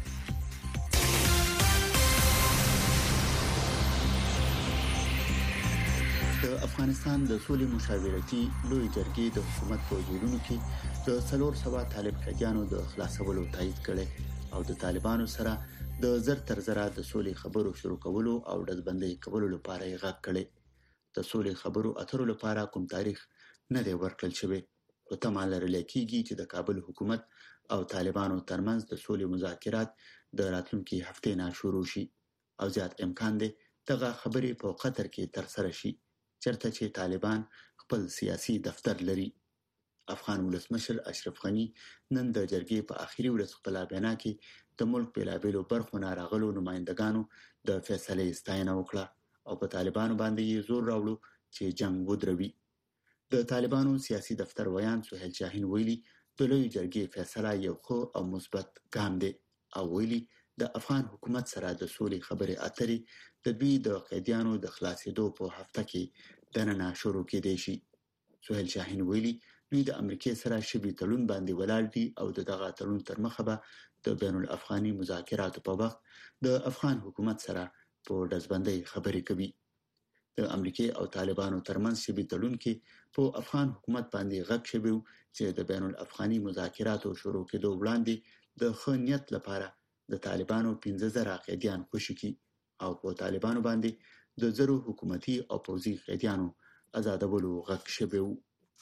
د افغانستان د سولې مشاورتي لوی جرګې د حکومت په جیرونو کې د څلور سوه طالب قیدیانو د خلاصولو تایید کړي او د طالبانو سره د زر تر زره د سولې خبرو شروع کولو او دزبندۍ کولو لپاره یې غږ کړي. د سولې خبرو اترو لپاره کوم تاریخ نه دی ورکړل شوی، خو تمه لرل کېږي چې د کابل حکومت او طالبانو ترمنځ د سولې مذاکرات د راتلونکي هفتې نه شروع شي او زیات امکان دی دغه خبرې په قطر کې ترسره شي چرته چې طالبان خپل سیاسي دفتر لري. افغان ولسمشر اشرف غنی نن د جرګې په اخیری ورځ خپل بیان کې د ملک بېلابېلو برخو نه راغلو نمائندګانو د فیصلې ستاینه وکړه او په طالبانو باندې یې زور راوړو چې جنگ ودروي. د طالبانو سیاسي دفتر ویان سهیل شاهین ویلي د لوی جرګې فیصله یو ښه او مثبت ګام دی او ویلي د افغان حکومت سره د سولې خبرې اترې د دوی د قیدیانو د خلاصېدو په هفته کې دننه شروع کېدای شي. سهیل شاهین ویلي دوی د امریکای سره شبي تړون باندې ولاړ دي او د دغه تړون تر مخه به د بین الافغاني مذاکراتو په وخت د افغان حکومت سره په دزبندۍ خبرې کوي. د امریکای او طالبانو ترمنځ شبي تړون کې په افغان حکومت باندې غږ شوی چې د بین الافغاني مذاکراتو شروع کېدو وړاندې د ښه نیت لپاره د طالبانو پنځه زره قیدیان خوشي کی او په طالبانو باندې د زرو حکومتي او پوځي قیدیانو آزادولو غږ شوی و.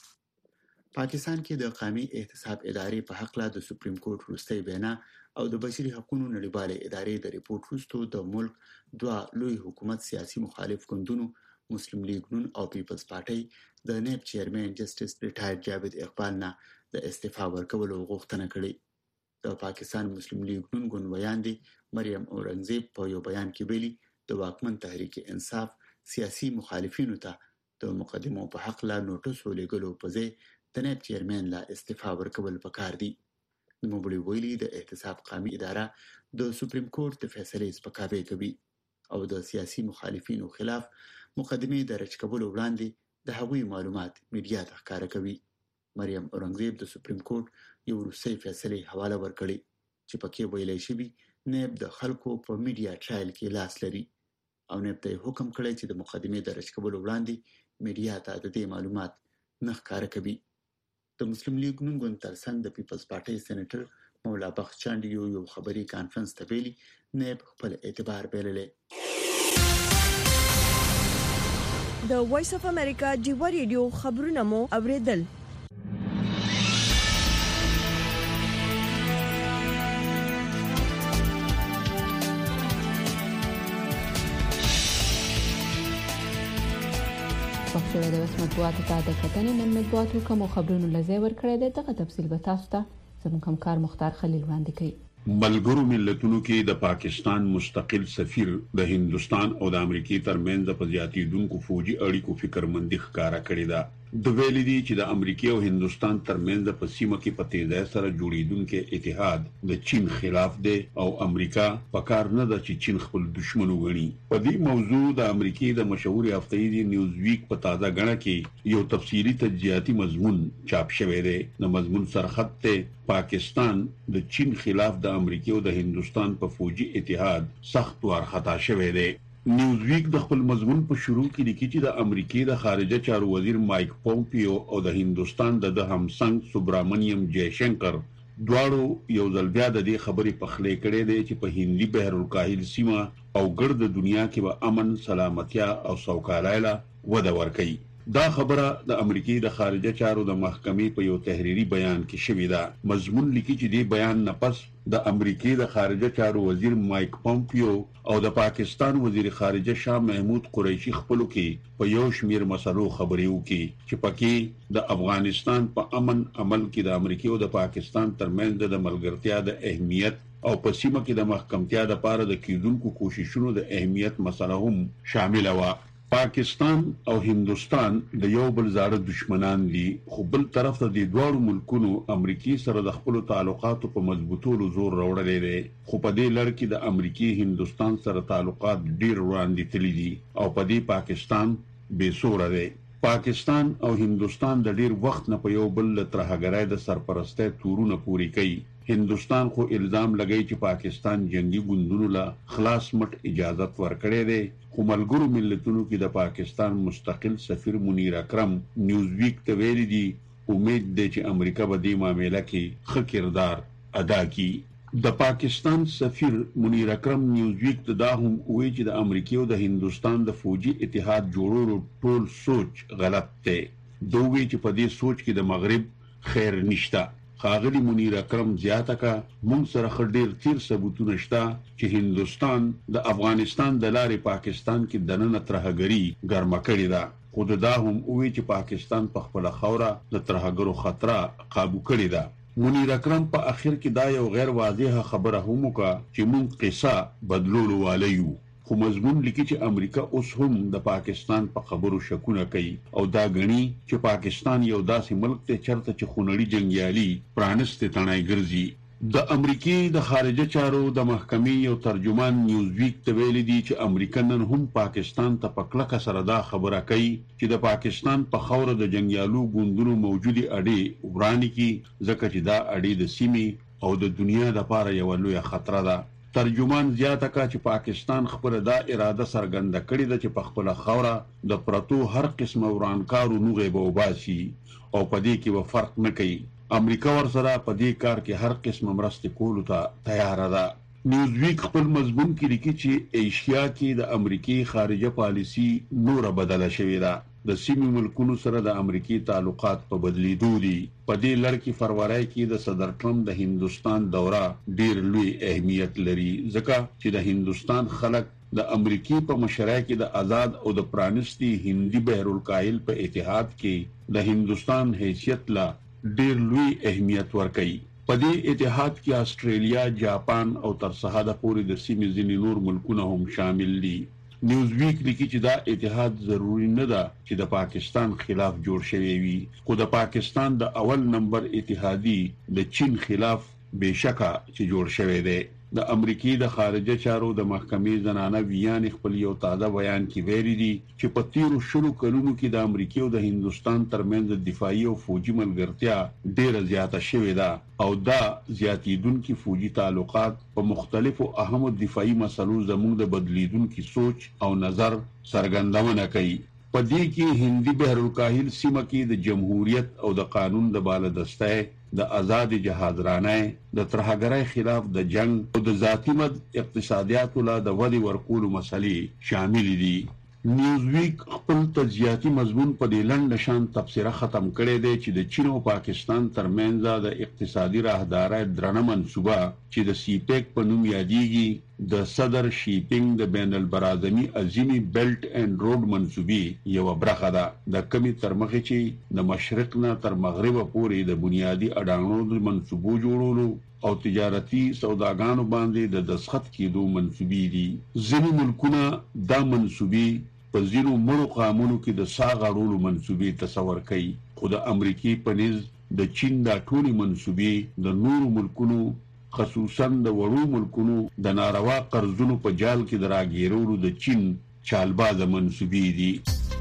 پاکستان کې د قومي احتساب ادارې په حق لا د سپریم کورټ وروستۍ وینا او د بشري حقوقو نړیوالې ادارې د ریپورت وروسته د ملک دوه لوی حکومت سیاسي مخالف ګوندونو مسلم لیگ نون او پیپلز پارټي د نیب چیرمن جسټس ریټایرډ جاوید اقبال نه د استعفا ورکولو غوښتنه کړې. د پاکستان مسلم لیگ نون ګوند ویان دي مریم اورنګزیب په یو بیان کې ویلي د واکمن تحریک انصاف سیاسي مخالفینو ته د مقدمو په حق لا نوټس ولېږلو په ځای د نیب چیرمن لا استعفا ورکول پکار دي. نوموړي ویلي د احتساب قومي اداره د سپریم کورټ د فیصلې سپکاوی کوي او د سیاسي مخالفینو خلاف مقدمه درج کول وړاندې د هغوی معلومات میډیا ته ښکاره کوي. مریم اورنګزیب د سپریم کورټ یو وروستۍ فیصلې حواله ورکړې چې پکې ویلای شوی نیب د خلکو په میډیا ټرایل کې لاس لري او نیب ته حکم کړی چې د مقدمه درج کول وړاندې میډیا ته د دې معلومات نه ښکاره کوي. د مسلم لیگ نون ګوند ترڅنګ د پیپلز پارټي سېنیټر مولا بخش چانډیو یو خبري کانفرنس ته ویلي نیب خپل اعتبار بللې. د وایس اف امریکا جیو ریډیو خبرونه مو اوریدل. پښتو د مطبوعاتو ته د کتنې نن مطبوعاتو کوم خبرونه لزی ور کړی دی دغه تفصیل به تاسو ته زموږ همکار مختار خلیل وړاندې کوي. ملګرو ملتونو کې د پاکستان مستقل سفیر د هندستان او د امریکای ترمنځ په زیاتېدونکو فوجي اړیکو فکرمندي ښکارا کړې ده. د ویلي دي چې د امریکا او هندستان ترمنځ په سیمه کې په تیزه سره جوړیدونکو اتحاد د چین خلاف دی او امریکا په کار نه ده چې چین خپل دشمن وګڼي. په دې موضوع د امریکا د مشهور هفتهیه نیوز ویک په تازه غړه کې یو تفصیلی تجزیاتی مضمون چاپ شوی دی. د مضمون سرخط ته پاکستان د چین خلاف د امریکا او د هندستان په فوجي اتحاد سخت وارخطا شوی دی. نیوز ویک د خپل مضمون په شروع کې لیکي چې د امریکای د خارجه چارو وزیر مایک پومپیو او د هندستان د همسنګ سوبرامنیم جیشنکر دواړو یو ځل بیا د دې خبرې په خله کړې ده چې په هندي بحر الکاهل سیمه او ګرد دنیا کې به امن، سلامتیا او سوکالۍ لا وده ورکړي. دا خبره د امریکای د خارجه چارو د محکمې په یو تحریری بیان کې شوې ده. مضمون لیکي چې دې بیان نه پس د امریکای د خارجه چارو وزیر مایک پومپیو او د پاکستان وزیر خارجه شاه محمود قریشي خپلو کې په یو شمیر مسلو خبرې وکړي چې پکې د افغانستان په امن عمل کې د امریکای او د پاکستان ترمنځ د ملګرتیا د اهمیت او په سیمه کې د محکمتیا لپاره د کیدونکو کوششونو د اهمیت مسله هم شامل و. پاکستان او هندستان د یو بل زاړه دشمنان دي، خو بل طرف ته د دوه ملکونو امریکای سره د خپل تعلقاتو په مضبوطولو زور راوړل دي. خو په دې لړ کې د امریکای هندستان سره تعلقات ډیر وړاندې تللي دي او په دې پاکستان بے سوره دی. پاکستان او هندستان د ډیر وخت نه په یو بل ترهګرۍ د سرپرستۍ تورونه پوری کوي. هندستان خو الزام لګی چې پاکستان جنگي ګوندونو لا خلاص مټ اجازت ورکړي دي. خو ملګرو ملتونو کې د پاکستان مستقل سفیر منیر اکرم نیوز ویک ته ویلي دي امید دی چې امریکا به دې معاملې کې ښه کردار ادا کړي. د پاکستان سفیر منیر اکرم نیوز ویک ته دا هم وایي چې د امریکا او د هندستان د فوجي اتحاد جوړولو ټول سوچ غلط دی. دوی چې په دې سوچ کې د مغرب خیر نشته. خاغلی منیر اکرم زیاته کا مونږ سره خډیر تیر ثبوتونه شته چې هندستان د افغانستان د لارې پاکستان کې دننه ترهګری ګرمه کړې ده. خو دا هم وی چې پاکستان په خپل خوره د ترهګرو خطر قابو کړی ده. منیر اکرم په اخر کې دا یو غیر واضحه خبره هم وکړه چې مونږ قصه بدلولو والیو. خو مضمون لیکي چې امریکا اوس هم د پاکستان په خبرو شکونه کوي او دا غني چې پاکستان یو داسې ملک ته چرته چې خونړي جنگیالي پرانست تنای ګرځي. د امریکای د خارجه چارو د محکمې یو ترجمان نیوز ویک ته ویلي دي چې امریکا نن هم پاکستان ته په کلکه سره دا خبره کوي چې د پاکستان په خوره د جنگیالو ګوندونو موجودي اړې ورانی کی ځکه چې دا اړې د سیمې او د دنیا لپاره یو لوی خطر ده. ترجمان زیاته کا چې پاکستان خپل دا اراده سرګنده کړې ده چې په خپل خوره د پرتو هر قسم ورانکارو نوغه به وباسي او په دې کې و فرق نه کوي. امریکا ور سره په دې کار کې هر قسم مرسته کولو ته تیار ده. نیوز ویک خپل مضمون کې لیکي چې ایشیا کې د امریکای خارجه پالیسی نور بدله شوې ده. د سیمې ملکونو سره د امریکای تعلقات په بدلیدو دي. په دې لړ کې فروری کې د صدر ټرمپ د هندستان دوره ډیر لوی اهمیت لري ځکه چې د هندستان خلک د امریکای په مشرۍ کې د آزاد او د پرانستی هندي بحر الکاهل په اتحاد کې د هندستان حیثیت لا ډیر لوی اهمیت ورکړي. په دې اتحاد کې استرالیا، جاپان او تر سهاده پورې د سیمې ځینې نور ملکونه هم شامل دي. نیوز ویک لیکي چې دا اتحاد ضروری نه ده چې د پاکستان خلاف جوړ شوی وي، خو د پاکستان د اول نمبر اتحادی د چین خلاف بشکه چې جوړ شوی دی. د امریکای د خارجه چارو د محکمې زنانه ویان خپل یو تازه بیان کې ویلي دي چې په تیرو شلو کلونو کې د امریکای او د هندستان ترمنځ دفاعي او فوجي ملګرتیا ډیره زیاته شوې ده او دا زیاتیدونکو فوجي تعلقات په مختلفو اهمو دفاعي مسلو زموږ د بدلیدونکو سوچ او نظر څرګندونه کوي. په دې کې هندي بحر الکاهل سیمه کې د جمهوریت او د قانون د بالادستۍ، د آزاد جهادرانه، د ترهګرۍ خلاف د جنگ او د ذاتی مد اقتصادیاتو لا د ودی ورکول مسلې شامل دي. نیوز ویک خپل تجزیاتی مضمون په دې لنډ شان تفسیره ختم کړی دی چې د چین او پاکستان ترمنځ د اقتصادي راهدارۍ درنه منصوبه چې د سی پیک په نوم یادېږي د صدر شیپینګ د بین البراعظمي عظیمي بیلټ اینڈ روډ منصوبې یو برخه ده، د کمی تر مخې چې د مشرق نه تر مغرب پورې د بنیادی اډانو د منصوبو جوړولو او تجارتی سوداګانو باندې د دسخط کېدو منصوبې دي. ځینې ملکونه دا منصوبې په ځینو مړو قامونو کې د ساغړولو منسوبې تصور کوي، خو د امریکای په نيز د چین د ټولي منسوبې د نورو ملکونو خصوصا د وړو ملکونو د ناروا قرضونو په جال کې د راګیرولو د چین چالباز منسوبې دي.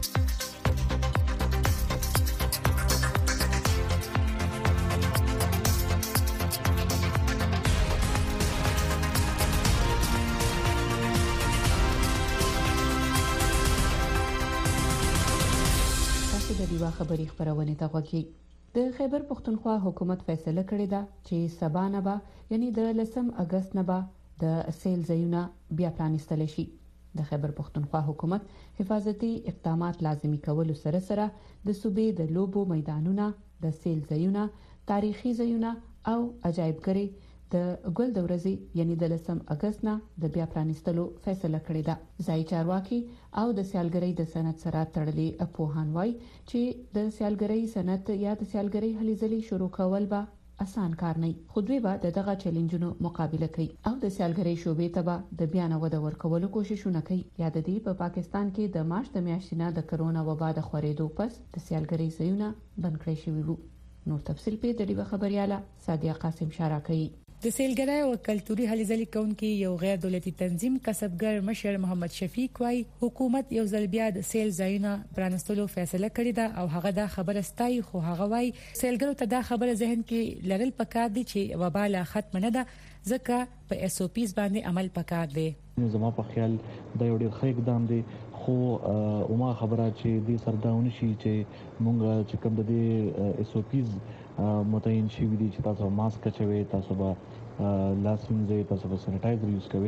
خبري خبرونه ته وګورئ. د خیبر پختونخوا حکومت فیصله کړې ده چې سبا نه به یعنی د لسم اگست نه به د سیل ځایونه بیا پرانیستل شي. د خیبر پختونخوا حکومت حفاظتي اقدامات لازمي کولو سره سره د صوبې د لوبو میدانونه، د سیل ځایونه، تاریخي ځایونه او عجایبګري د ګل د ورځې یعنی د لسم اگست نه د بیا پرانیستلو فیصله کړې ده. ځای چارواکي او د سیالګرۍ د صنعت سره تړلې اپوهان وای چې د سیالګرۍ صنعت یا د سیالګرۍ هلي ځلي شروع کول به آسان کار نه، خو دوی به دغه چیلنجونو مقابله کوي او د سیالګرۍ شوبې ته به د بیان وده ورکولو کوششونه کوي. یا د دې په پاکستان کې د مارچ د میاشتې نه د کرونا وبا د خورېدو پس د سیالګرۍ ځایونه بند کړی شوي وو. نور تفصیل په دې ډیوه خبرياله سادیا قاسم شارع کوي. د سیلګرۍ او کلتوري هلي ځلي کونکي یو غیر دولتي تنظیم کسبګر مشر محمد شفیق وايي حکومت یو ځل بیا د سیل ځایونه پرانستلو فیصله کړې ده او هغه دا خبره ستایي، خو هغه وايي سیلګرو ته دا خبره ذهن کې لرل پکار دي چې وبا لا ختم نه ده، ځکه په اس او پیز باندې عمل پکار دی. زما په خیال دا یو ډېر ښه اقدام دی، خو اوما خبره چې د سرداونی شي چې مونږ چې کوم د دې اس او پیز متعین شي دي چې تاسو ماسک چوي، تاسو به لاس وینځي، تاسو به سینیټایزر یوز کوئ،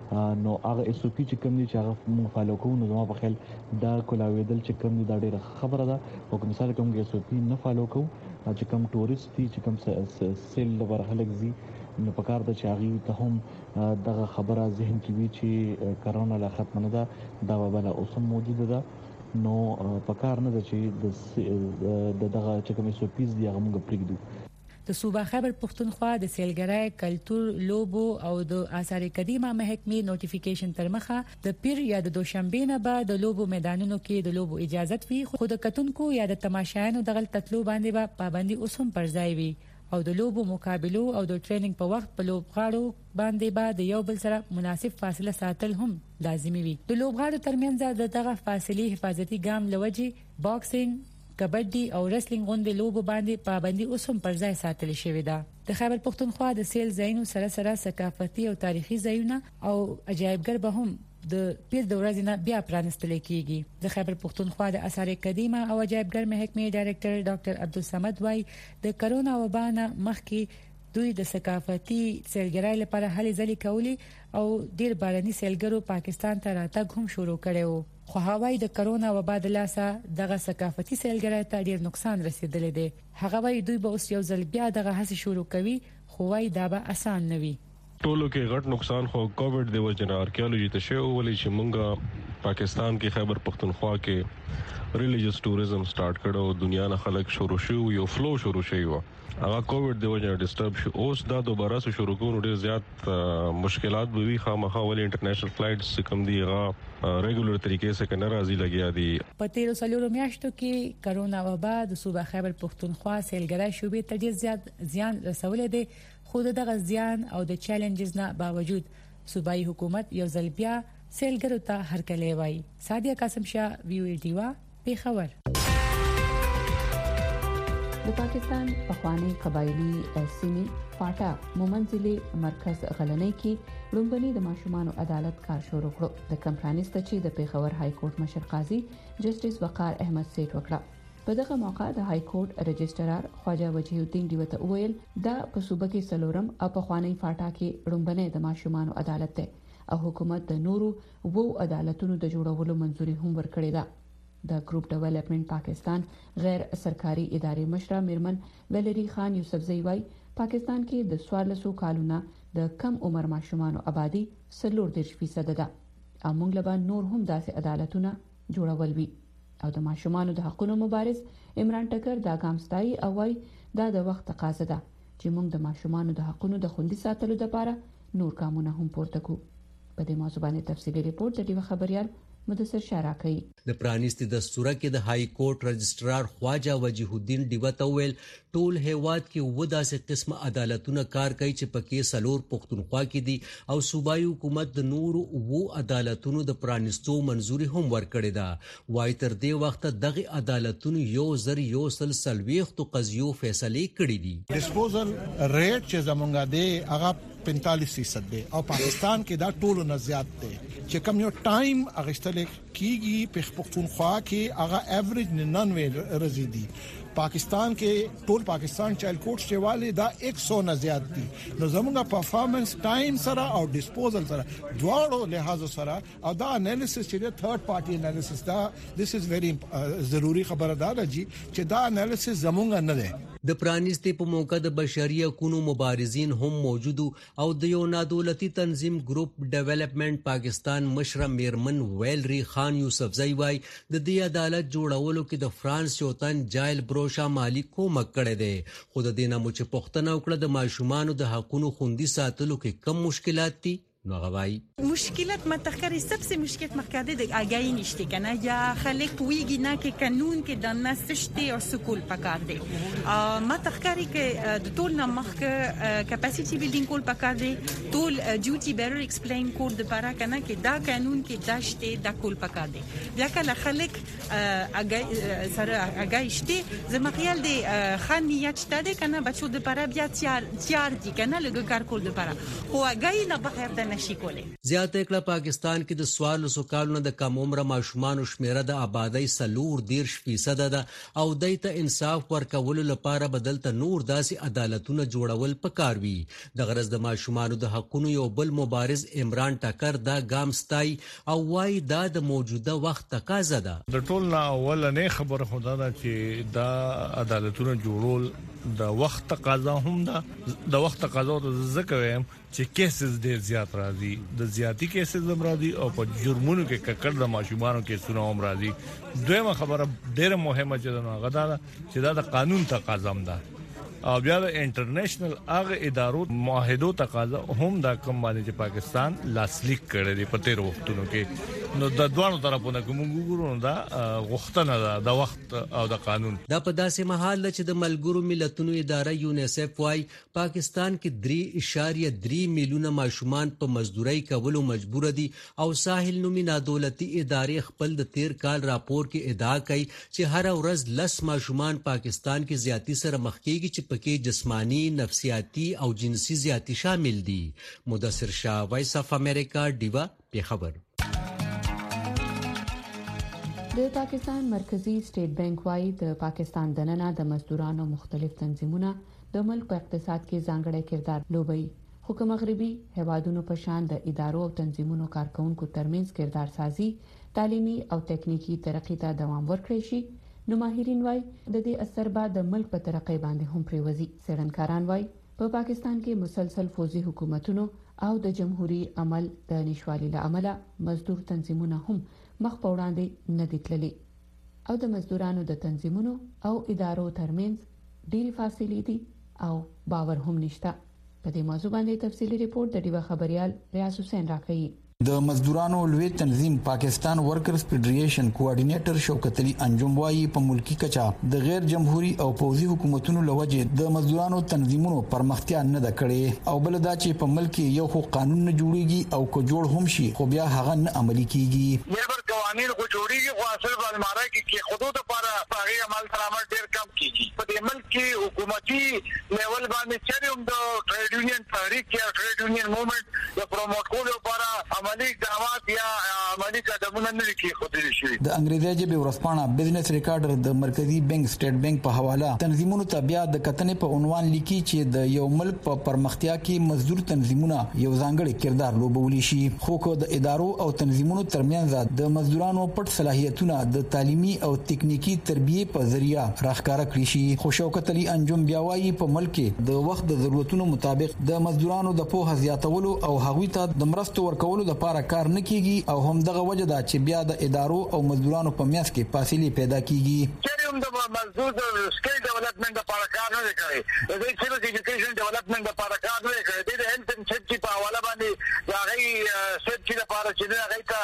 نو هغه اس او پی چې کوم دي چې هغه مونږ فالو کوو، نو زما په خیال دا کولاویدل چې کوم دي دا ډېره خبره ده. او کوم مثال کوم اس او پی نه فالو کوو چې کوم ټوریست دي چې کوم سیل لپاره خلک زی نو په کار د چاغي ته هم دغه خبره ذهن کې وی چې کرونا لا ختم نه ده، دا وبا لا اوس موجوده ده، نو په کار نه ده چې د دغه چې کوم اس او پیز دی هغه موږ پرېږدو. د صوبه خیبر پختونخوا د سیلګرۍ کلتور لوبو او د آثار قدیمه محکمې نوټیفیکیشن تر مخه د پیر یا د دوشنبه نه بعد د لوبو میدانونو کې د لوبو اجازه وي، خو د کتونکو یا د تماشایانو دغه تطلو باندې به پابندي اوس هم پر ځای وي او د لوبو مقابلو او د ټریننګ په وخت په لوبغاړو باندې به د یو بل سره مناسب فاصله ساتل هم لازمي وي. د لوبغاړو ترمنځ د دغه فاصلې حفاظتي ګام لوجي باکسینګ، کبډي او ریسلینګ غونډې لوبو باندې پابندي اوس هم پر ځای ساتل شوې ده. د خیبر پختونخوا د سیل ځایونو سره سره ثقافتي او تاریخي ځایونه او عجایبګر به هم د پیر د ورځې نه بیا پرانستل کیږي. د خیبر پختونخوا د آثار قدیمه او عجایبګر محکمې ډایریکټر ډاکټر عبدالصمد وايي د کرونا وبا نه مخکې دوی د ثقافتي سیلګرۍ لپاره هلي ځلي کولې او ډیر بارني سیلګرو پاکستان ته راتګ هم شروع کړو، خو هواي د کرونا وبا د لاسه دغه ثقافتي سیلګرۍ ته ډیر نقصان رسیدلی دی. هغه وايي دوی به اوس یو ځل بیا دغه هڅه شروع کوي، خو وايي دا به آسان نه وي. ټولو کې غټ نقصان خو کووډ د وجه نه آرکیالوجي ته شو، ولې چې مونږه پاکستان کې خیبر پختونخوا کې ریلیجیس ټوریزم سٹارټ کړو، دنیا نه خلک شروع شو، یو فلو شروع شوی و، هغه کووډ د وجه ډیسټرب شو. اوس دا دوباره شروع کوو ډیر زیات مشکلات به وي، خامخا ولې انټرنیشنل فلایټس کم دي هغه ریګولر طریقې سره کنه راځي لګیا دي. په تیرو سلورو میاشتو کې کرونا وبا د صوبه خیبر پختونخوا سیلګرۍ شوبې ته ډیر زیات زیان رسولې دي، خو دغه زیان او د چیلنجز نه باوجود صوبایي حکومت یو ځل بیا سیلګرو ته هرکلی وایي. سادیا قاسم شاه، ویو ای ډیوا، پیښور. د پاکستان پخوانی قبایلی سیمې فاټا مومنځلي مرکز غلنۍ کې لومبني د ماشومانو عدالت کار شروع کړ. د کمپرانس ته چې د پیښور های کورټ مشر قاضي جسټیس وقار احمد سیټ وکړه. په دغه موقع د های کورټ رجسترار خواجه وجیه الدین دیوته وویل دا په صوبه کې سلورم او پخوانی فاټا کې لومبني د ماشومانو عدالت ده او حکومت د نورو وو عدالتونو د جوړولو منځوري هم ورکړې ده. د ګروپ ډیولپمنٹ پاکستان غیر سرکاري ادارې مشره میرمن ویلری خان یوسفزئی وايي پاکستان کې د سوالسو کالونه د کم عمر ماشومانو آبادی سلور دیرش فیصد ده او موږ لبا نور هم داسې عدالتونه جوړول وي او د ماشومانو د حقوقو مبارز عمران ټکر دا ګامستای او وايي دا د وخت تقاضا ده چې موږ د ماشومانو د حقوقو د خوندي ساتلو لپاره نور کارونه هم پورته کوو. په دې موضوع باندې تفصیلي ریپورت د ډیو خبريال مدثر شارع کوي. د پرانیستي دستور کې د های کورټ رجسترار خواجه وجیه الدین ډیوه ویل ټول هیواد کې ودا سه قسم عدالتونه کار کوي چې پکې سلور پښتونخوا کې دي او صوبایي حکومت د نور وو عدالتونو د پرانیستو منزوري هم ورکړې ده. وای تر دې وخت دغه عدالتونو یو زر یو سل سلويخت قضیو فیصله کړې دي. ډیسپوزل ریټ چې زمونږه دی هغه پینتالیس فیصد دی او پاکستان کې دا ټولو نه زیات دی چې کم یو ټایم اغشتل کیږي په پښتونخوا کې هغه ایوریج ننانوے رزيدي. پاکستان کې ټول پاکستان چایلډ کورټ شواله دا ایک سو نه زیات دي. نو زموږه پرفارمنس ټایم سره او ډیسپوزل سره دواړو لحاظ سره او دا انالیسس چې ثرد پارټي انالیسس دا دیس از ویری ضروری خبره ده چې دا انالیسس زموږه نه ده. د پرانیستي په موقع د بشري حقوقو مبارزین هم موجود او د یو نادولتي تنظیم ګروپ ډیولپمنٹ پاکستان مشر میرمن ویلری خان یوسفزئی وای د دې عدالت جوړولو کې د فرانس یوتن جایل بروشا مالی کومک کړی دی. خو د دینه مو چې پښتنه وکړه د ماشومان د حقوقو خوندي ساتلو کې کم مشکلات دي. نوغوای مشکلات متأخر سبسه مشکلات مخکده دیگه آگاهی نشته کنه یا خلق ویگی نه که قانون که دان نستشته او سکول پکارده متأخری که دطول نمخ که کپاسیتی بیلدینگ کول پکارده طول جوتی برر اکسپلین کول دپاره کنه که دا قانون که داشته دا کول پکارده بیا که خلق آگاهی شته زمخیال دی خان نیت شته ده کنه بچو دپاره بیا تیار تیار دی کنه لگه کار کول دپاره خو آگاهی نبخیر ده زیاته کله پاکستان کې د سوال سوکالونو د کم عمر ماشومان شمیره د آبادی سلور دیرش فیصد ده او دایته انصاف ورکول لپاره بدلته نور داسي عدالتونه جوړول پکار وي. د غرض د ماشومان د حقوقو یو بل مبارز عمران ټکر دا ګام ستای او وای دا د موجوده وخت تقاضا ده. د ټول نه اول نه خبره خدا ده چې دا عدالتونه جوړول د وخت تقاضا هم ده. د وخت تقاضا د ذکر چې کیسز ډیر زیات راځي د زیاتی کیسز هم راځي او په جرمونو کې ککړ د ماشومانو کې سونه هم راځي. دویمه خبره ډیره مهمه چې دا غدا چې دا د قانون تقاضا ده او بیا د انټرنیشنل هغه ادارو معاهدو تقاضا هم دا کوم باندې چې پاکستان لاسلیک کړی دی په تیر وختونو کې. نو د دوه طرفونو کوم ګورو دا غوښتنه ده د وخت او د قانون. دا په داسې محل چې د ملګرو ملتونو اداره یونیسف وايي پاکستان کې درې اشاریه درې میلیونه ماشومان په مزدوري کولو مجبور دي او ساحل نومي نادولتي ادارې خپل د تیر کال راپور کې ادعا کوي چې هر ورځ لس ماشومان پاکستان کې زیاتی سره مخ کیږي چې پکې جسمانی، نفسیاتی او جنسي زیاتی شامل دي. مدثر شاه، وایس اف امریکا، ډیوا، پیښور. د پاکستان مرکزی سټیټ بانک وايي د پاکستان دننه د مزدورانو مختلف تنظیمونه د ملک په اقتصاد کې ځانګړی کردار لوبوي. خو که مغربي هوادونو په شان د ادارو او تنظیمونو کارکونکو ترمنځ کردار سازي تعلیمي او تکنیکی ترقی ته دوام ورکړي شي نو ماهرین وايي د دې اثر به د ملک په ترقۍ باندې هم پریوزي. څېړنکاران وايي په پاکستان کې مسلسل فوزي حکومتونو او د جمهوریت عمل د نشوالي لامل مزدور تنظیمونه هم مخ په وړاندې نه دي تللي او د مزدورانو د تنظیمونو او ادارو ترمنځ ډېری فاصلې دي او باور هم نشته. په دې موضوع باندې تفصیلی ریپورت د ډیوا خبريال ریاض حسین راکړي. د مزدورانو لوی تنظیم پاکستان ورکرز فدریشن کوارډینیټر شوکت علي انجم وايي په ملکی کچا د غیر جمهوریت او پوځي حکومتونو لوجه د مزدورانو تنظیمونو پرمختیا نه د کړي او بل دا چې په ملک یو خو قانون نه جوړیږي او کو جوړ هم شي خو بیا هغه نه عملي کیږي. لیبر قوانین کو جوړیږي خو اصل په الماره کې کې حدود لپاره هغه عمل درامل ډیر کم کیږي. په دې ملک کې حکومتي لیول باندې چې هم د ټریډ یونین تحریک یا ټریډ یونین موومېنټ د پروموټ کولو لپاره عملي اقدامات یا عملي قدمونه نه لري خودري شي. د انګریزي ژبه ورسپانه بزنس ریکارډر د مرکزی بانک سټیټ بانک په حواله تنظیمونو ته بیا د کتنې په عنوان لیکي چې د یو ملک په پرمختیا کې مزدور تنظیمونه یو ځانګړي کردار لوبولی شي. خو کو د ادارو او تنظیمونو ترمنځ د مزدورانو پټ صلاحیتونه د تعلیمي او تکنیکی تربیه په ذریعہ راښکاره کړی شي. خو شوکت علي انجم بیا وايي په ملک کې د وخت د ضرورتونو مطابق د مزدورانو د پوهه زیاتولو او هغوی ته د مرستو ورکولو لپاره کار نه کیږي او هم دغه وجه ده چې بیا د ادارو او مزدورانو په میاس کې فاصله پیدا کیږي. چې هم د مزدور د سکل ډیولپمنٹ لپاره کار نه کوي د سیویل ایجوکیشن ډیولپمنٹ لپاره کار نه کوي د هیلث اینڈ سیفټي په حواله باندې دا غي سیفټي لپاره چې دا غي ته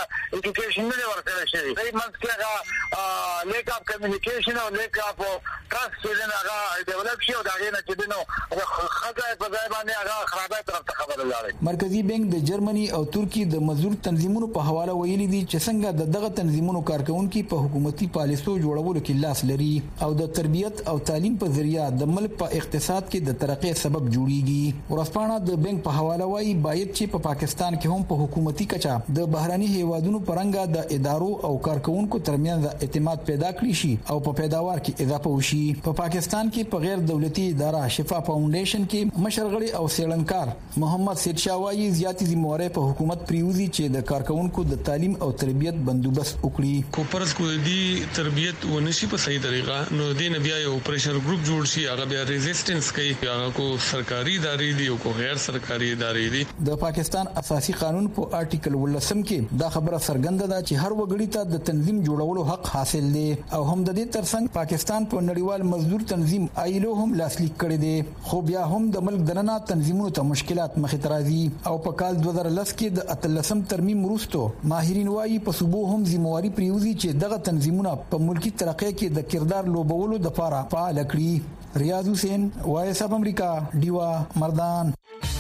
ایجوکیشن نه ورکړل شي دای منځ کې هغه لیک اف کمیونیکیشن او لیک اف ټرست چې نه هغه ډیولپ شي او دا نه چې دنو خدای په ځای باندې هغه خرابای طرف ته خبره لاړه. مرکزی بانک د جرمني او ترکی د مزدور تنظیمونو په حواله ویلي دي چې څنګه د دغه تنظیمونو کارکونکو په حکومتي پالیسو جوړولو کې لاس لري او د تربیت او تعلیم په ذریعہ د ملک په اقتصاد کې د ترقۍ سبب جوړیږي. ورسپانه د بانک په حواله وايي باید چې په پاکستان کې هم په حکومتي کچا د بهراني هیوادونو پرنګا د ادارو او کارکونکو ترمنځ اعتماد پیدا کړي شي او په پیداوار کې اضافه وشي. په پاکستان کې په غیر دولتي اداره شفا فاونډیشن کې مشرغړي او سیلنکار محمد سید شاوایی زیاتې ذمہواري په حکومت پریوزي چې د کارکونکو د تعلیم او تربیت بندوبست وکړي. کو پرز کو دی تربیت ونشي په صحیح طریقه نو د نبي یو پریشر ګروپ جوړ شي هغه بیا ریزिस्टेंस کوي هغه کو سرکاري ادارې دي او کو غیر سرکاري ادارې دي. د پاکستان اساسي قانون په آرټیکل ولسم کې دا خبره څرګنده ده چې هر وګړي ته د تنظیم جوړولو حق حاصل دی او هم د دې ترڅنګ پاکستان په نړیوال مزدور تنظیم آیلو هم لاسلیک کړی دی خو بیا هم د ملک دننه تنظیمونو ته مشکلات مخې ته راځي او په کال دوه زره لس کې د اتلسم ترمیم وروسته ماهرین وايي په صوبو هم ذمہواري پریوزي چې دغه تنظیمونه په ملکی ترقۍ کې د کردار لوبولو لپاره فعال کړي. ریاض حسین وایس اف امریکا دیوا مردان.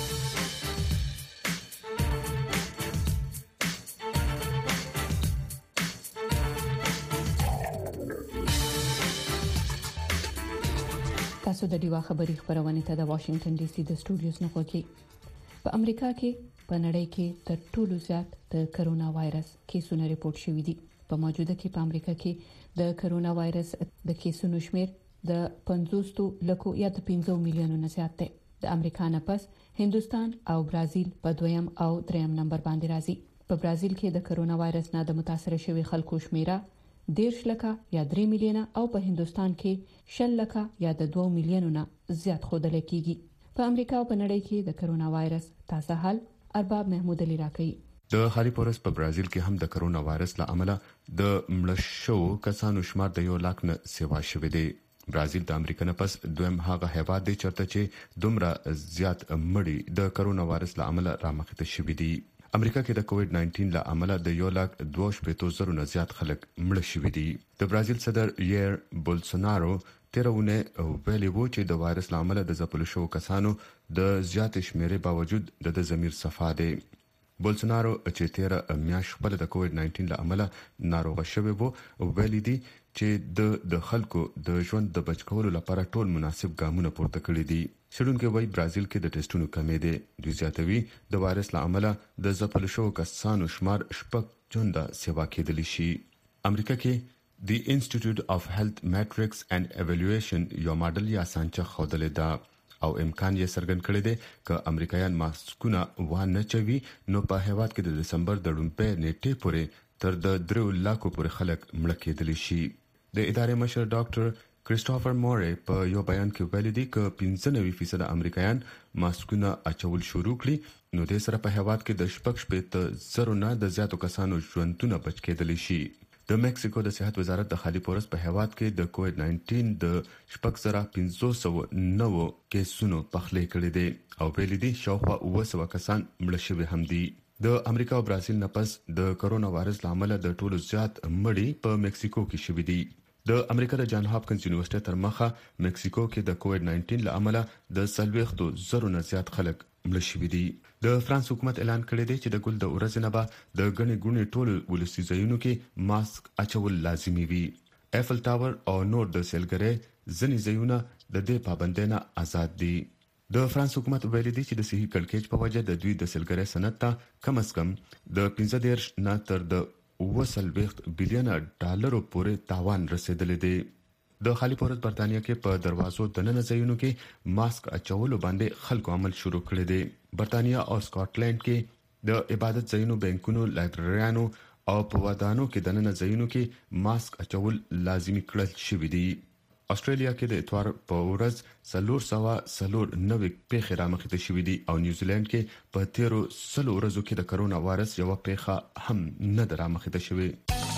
تاسو د دیوا خبری خبرونه ته د واشنگټن ډي سي د سټوډیوز نه خوږی. په امریکا کې په نړۍ کې تر ټولو زیات د کرونا وایرس کیسونه ریپورت شوي دي. په موجوده کې په امریکا کې د کرونا وایرس د کیسونو شمیر د پنځوس لکو یا د پنځه میلیونو نه زیات دی. د امریکا نه پس هندستان او برازیل په دویم او دریم نمبر باندې راځي. په برازیل کې د کرونا وایرس نه د متاثر شوی خلکو شمیره دیرش لکه یا درې میلیونه او په هندستان کې شل لکه یا د دوه میلیونو نه زیات خوده لکېږي. په امریکا او په نړۍ کې د کرونا وایرس تازه حال ارباب محمود علي راکړي. د خالي پورس په برازیل کې هم د کرونا وایرس له امله د مړ شوو کسانو شمار د یو لاک نه سیوا شوی دی. برازیل د امریکا نه پس دویم هغه هیواد دی چرته چې دومره زیات مړي د کرونا وایرس له امله رامخته شوي دي. امریکا کې د کووډ ناینټین له امله د یو لاک دوه شپږ زره نه زیات خلک مړ شوي دي. د برازیل صدر ییر بولسونارو تیرونه ویلي وو چې د وایرس له امله د ځپلو شوو کسانو د زیات شمیرې باوجود د ضمیر صفا دی. بولسونارو چې تیر میاشت خپل د کووډ ناینټین له امله ناروغ شوی وو ویلي دي چې د د خلکو د ژوند د بچکولو لپاره ټول مناسب ګامونه پورته کړی دي. شړونکو وای برازیل کې د ټیسټونو کمې دي. دوی زیاتوي د وایرس له امله د ځپل شوو کسانو شمار شپږ چنده سیوا کېدلی شي. امریکا کې د انسټیټیوټ اف هیلث میټریکس اینڈ ایوالویشن یو ماډل یا سانچه خودلې ده او امکان یې څرګند کړی دی چې امریکایان ماسکونه وانه چوي نو په هیواد کې د دسمبر د لومړۍ نیټې پورې تر د درو لاکو پورې خلک مړه کېدلی شي. د ادارې مشر ډاکټر کریسټوفر موري په یو بیان کې ویلي دي چې پنځه نوي فیصد امریکایان ماسکونه اچول شروع کړي نو د سره په هیواد کې د شپږ شپږ زره نه د زیاتو کسانو ژوندونه بچ کېدلی شي. د میکسیکو د صحت وزارت د خالي پورس په هیواد کې د کووډ ناینټین د شپږ زره پنځه سوه نو کیسونو پخلې کړي دي او ویلي دي شاوخوا اوه سوه کسان مړه شوي هم دي. د امریکا او برازیل نه پس د کرونا وایرس لامل د ټولو زیات مړي په میکسیکو کې شوي دي. د امریکا د جان هاپکینز یونیورسيټي تر مخه میکسیکو کې د کووډ ناینټین له امله د سلويختو زرو نه زیات خلک مړه شوي دي. د فرانس حکومت اعلان کړی دی چې د ګل د ورځې نه به د غني ګونې ټولو ولسي ځایونو کې ماسک اچول لازمي وي. ایفل ټاور او نور د سیلګرۍ ځینې ځایونه د دې پابندۍ نه آزاد دي. د فرانس حکومت ویلي دی چې د صحي کړکېچ په وجه د دوی د سیلګرۍ صنعت ته کم از کم د پنځه دېرش نه تر د وسلويخت بلین ډالرو پورې تاوان رسیدلی دی. د خالي پورس برتانیا کې په دروازو د نن ځایونو کې ماسک اچولو باندې خلکو عمل شروع کړی دی. برتانیا او سکاټلند کې د عبادت ځایونو، بانکونو، لایبرریانو او په ودانو کې د نن ځایونو کې ماسک اچول لازمي کړل شوی دی. استرالیا کې د اتوار په ورځ سلور سوا سلور نوې پیښې رامخته شوې دي او نیوزیلند کې په تیرو سلو ورځو کې د کرونا وایرس یو پیښه هم نه د رامخته شوې.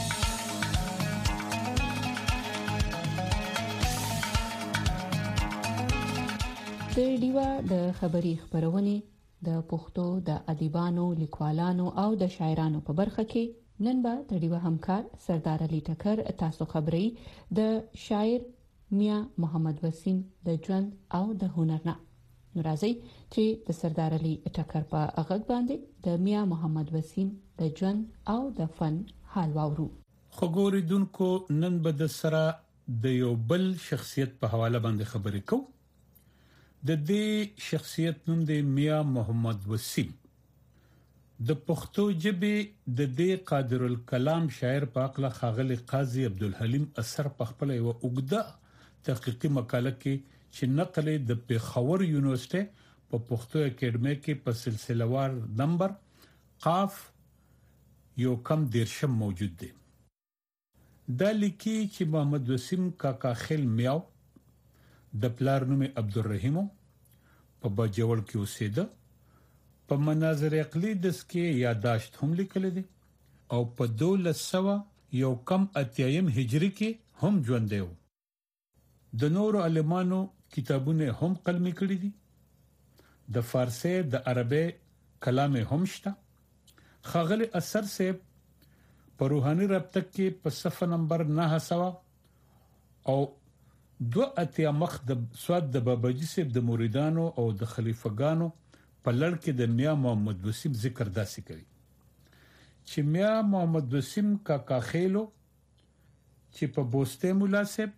د ډیوا د خبري خبرونه د پښتو د ادیبانو، لیکوالانو او د شاعرانو په برخه کې نن به تړيوه همکار سردار علي ټکر تاسو خبري د شاعر میا محمد وسیم د ژوند او د هنر نه ناراضي چې د سردار علي ټکر په اغږ باندې د میا محمد وسیم د ژوند او د فن حال واورو. خګوریدونکو نن به د سره د یو بل شخصیت په حواله باندې خبرې کوو. د دې شخصیت نوم دی میا محمد وسیم. د پښتو ژبې د دې قادر الکلام شاعر په اقله خاغلی قاضي عبدالحلیم اثر په خپل یو اوږده تحقیقي مقاله کې چې نقل د پیښور یونیورسيټي په پښتو اکیډمي کې په سلسلهوار نمبر قاف یو کم دیرشم موجود دی. دا لیکي چې محمد وسیم کاکا خیل میاو د پلار نوم عبدالرحیم په باجوړ کې اوسېده. په مناظر عقلی دس کې یاداشت هم لیکل دي او په دولس سوه یو کم اتیایم هجری کې هم ژوند دی. د نورو علمانو کتابونه هم قلمي کړي دي. د فارسی د عربی کلام هم شته. خاغلی اثر سے په روحاني رابطه کې په صفحه نمبر نه سوه او دو اتیا مخ د سواد د باباجي صاحب د مریدانو او د خلیفګانو په لړ کې د میا محمد وسیم ذکر داسې کوي چې میا محمد وسیم کاکا خیلو چې په بوسته مناسب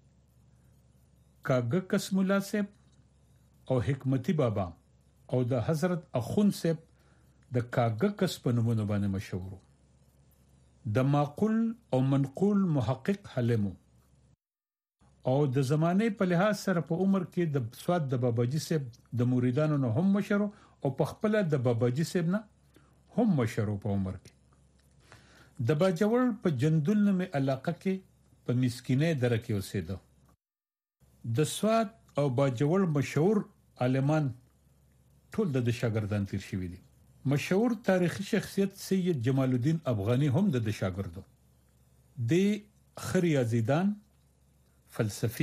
کاګه کس مناسب او حکمتي بابا او د حضرت اخون صاحب د کاګه کس په نومونو باندې مشهور. د معقول او منقول محقق حلمو او د زمانه په لحاظ سره په عمر کې د سواد د باباجي صاحب د مریدانو نه هم مشهور او په خپل د باباجي صاحب نه هم مشهور په عمر کې. د باجوړ په جندل نومه علاقه کې په مسکینه دره کې اوسېده. د سواد او باجوړ مشهور عالمان ټول د شاګردان تیر شوی دي. مشهور تاریخي شخصیت سید جمال الدین افغانی هم د شاګردو. د خریازیدان فلسفي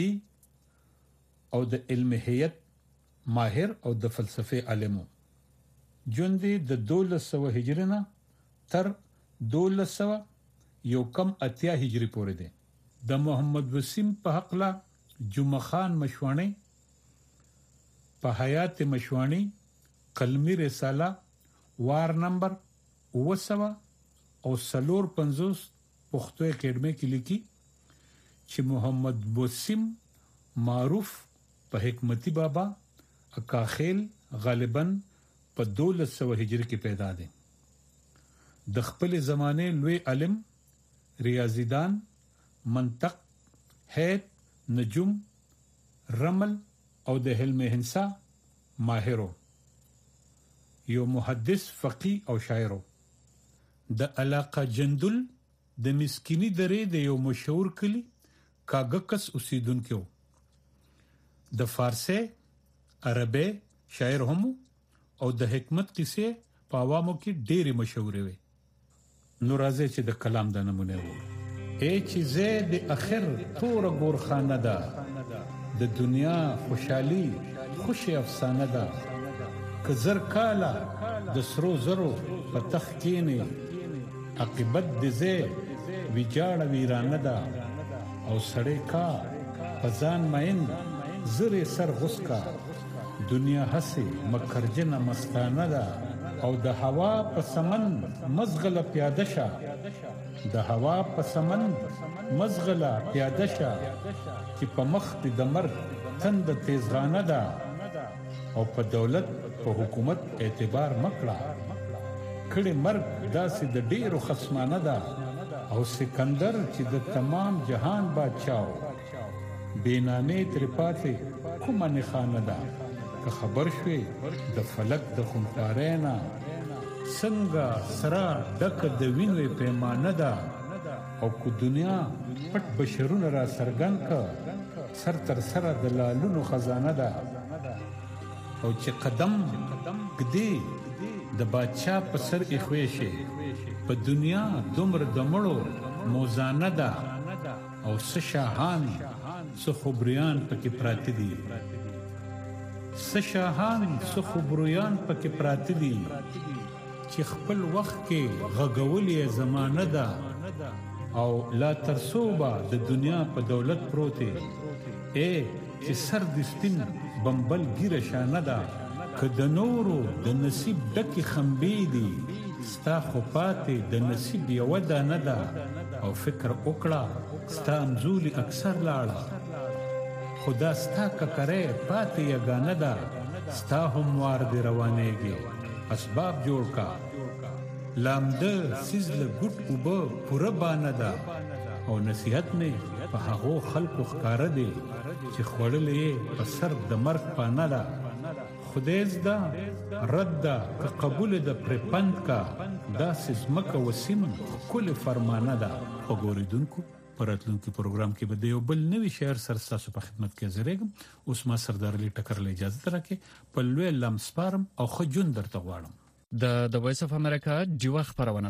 او د علم هیئت ماهر او د فلسفه عالمو. ژوند د دولس سوه هجری نه تر دولس سوه یو کم اتیا هجری پورې دی. د محمد وسیم په حقله جمعه خان مشوانی په حیات مشوانی قلمی رساله وار نمبر اوه سوه او سلور پنځوس پښتو اکیډمي کې لیکي چې محمد وسیم معروف په حکمتي بابا اکاخیل غالباً په دولس سوه هجری کې پیدا دي. د خپل زمانه لوی علم ریاضیدان منطق حیث نجوم رمل او د علم هندسه ماهرو یو محدث فقيه او شاعرو. د علاقه جندل د مسکینی درې د یو مشهور کلی کاګکس اوسیدونکو. د فارسی عربی شاعر هم او د حکمت قصې په عوامو کې ډېری مشهور وي. نو راځي چې د کلام د نمونه وو. اے چې زه د اخر تور ګورخانه ده د دنیا خوشحالي خوشي افسانه ده که زر کالا د سرو زرو په تخ کېنه عاقبت د زه ویجاړه ویرانه ده او سړی کا پزان ماین زری سر غسکا دنیا هسي مکرجنه مستانه ده او د هوا په سمن مزغله پیاده شه د هوا په سمن مزغله پیاده شه چې په مخ د مرګ تند تیزغانه ده او په دولت په حکومت اعتبار مکړه کړي مرګ داسې د ډیرو خصمانه ده او سکندر چې د تمام جهان بادشاہ بینانه ترپاتې کومه نه خانه ده که خبر شوي د فلک د خونخوارینا څنګه سرا ډک د وینوي پیمانه ده او کو دنیا پټ بشرونه را سرګن کا سر تر سره د لالونو خزانه ده او چې قدم کدی د بادشاہ په سر اخوي شي په دنیا دومره د مړو موزانه ده او څه شاهان څه خبريان پکې پراته دي څه شاهان څه خبريان پکې پراته دي چې خپل وخت کې غغولې زمانه ده او لا ترسوبه د دنیا په دولت پروته اے چې سر د سپین بمبل ګیره شانه ده که د نورو د نصیب ډکی خمبې دي ستا خو پاتې د نصیب یو دانه ده او فکر وکړه ستا امزولي اکثر لاړه خدا ستا ککرې پاتې یګانه ده ستا هم وار دی روانېږي اسباب جوړ کا لامده سیزله ګټ اوبه پوره بانه ده او نصیحت مې په هغو خلکو ښکاره دی چې خوړلې په سر د مرګ پانه ده خدای زده رد ده که قبول ده پر پند کا دا سزمکه وسیم کل فرمانه ده وګوریدونکو پراتلونکو پروګرام کې به د یو بل نوي شعر سره تاسو په خدمت کې زریږم اوس ما سردار علي ټکر له اجازه ترکه په لوی لمسپارم او خجون درته غواړم د د وایس اف امریکا جوه خبرونه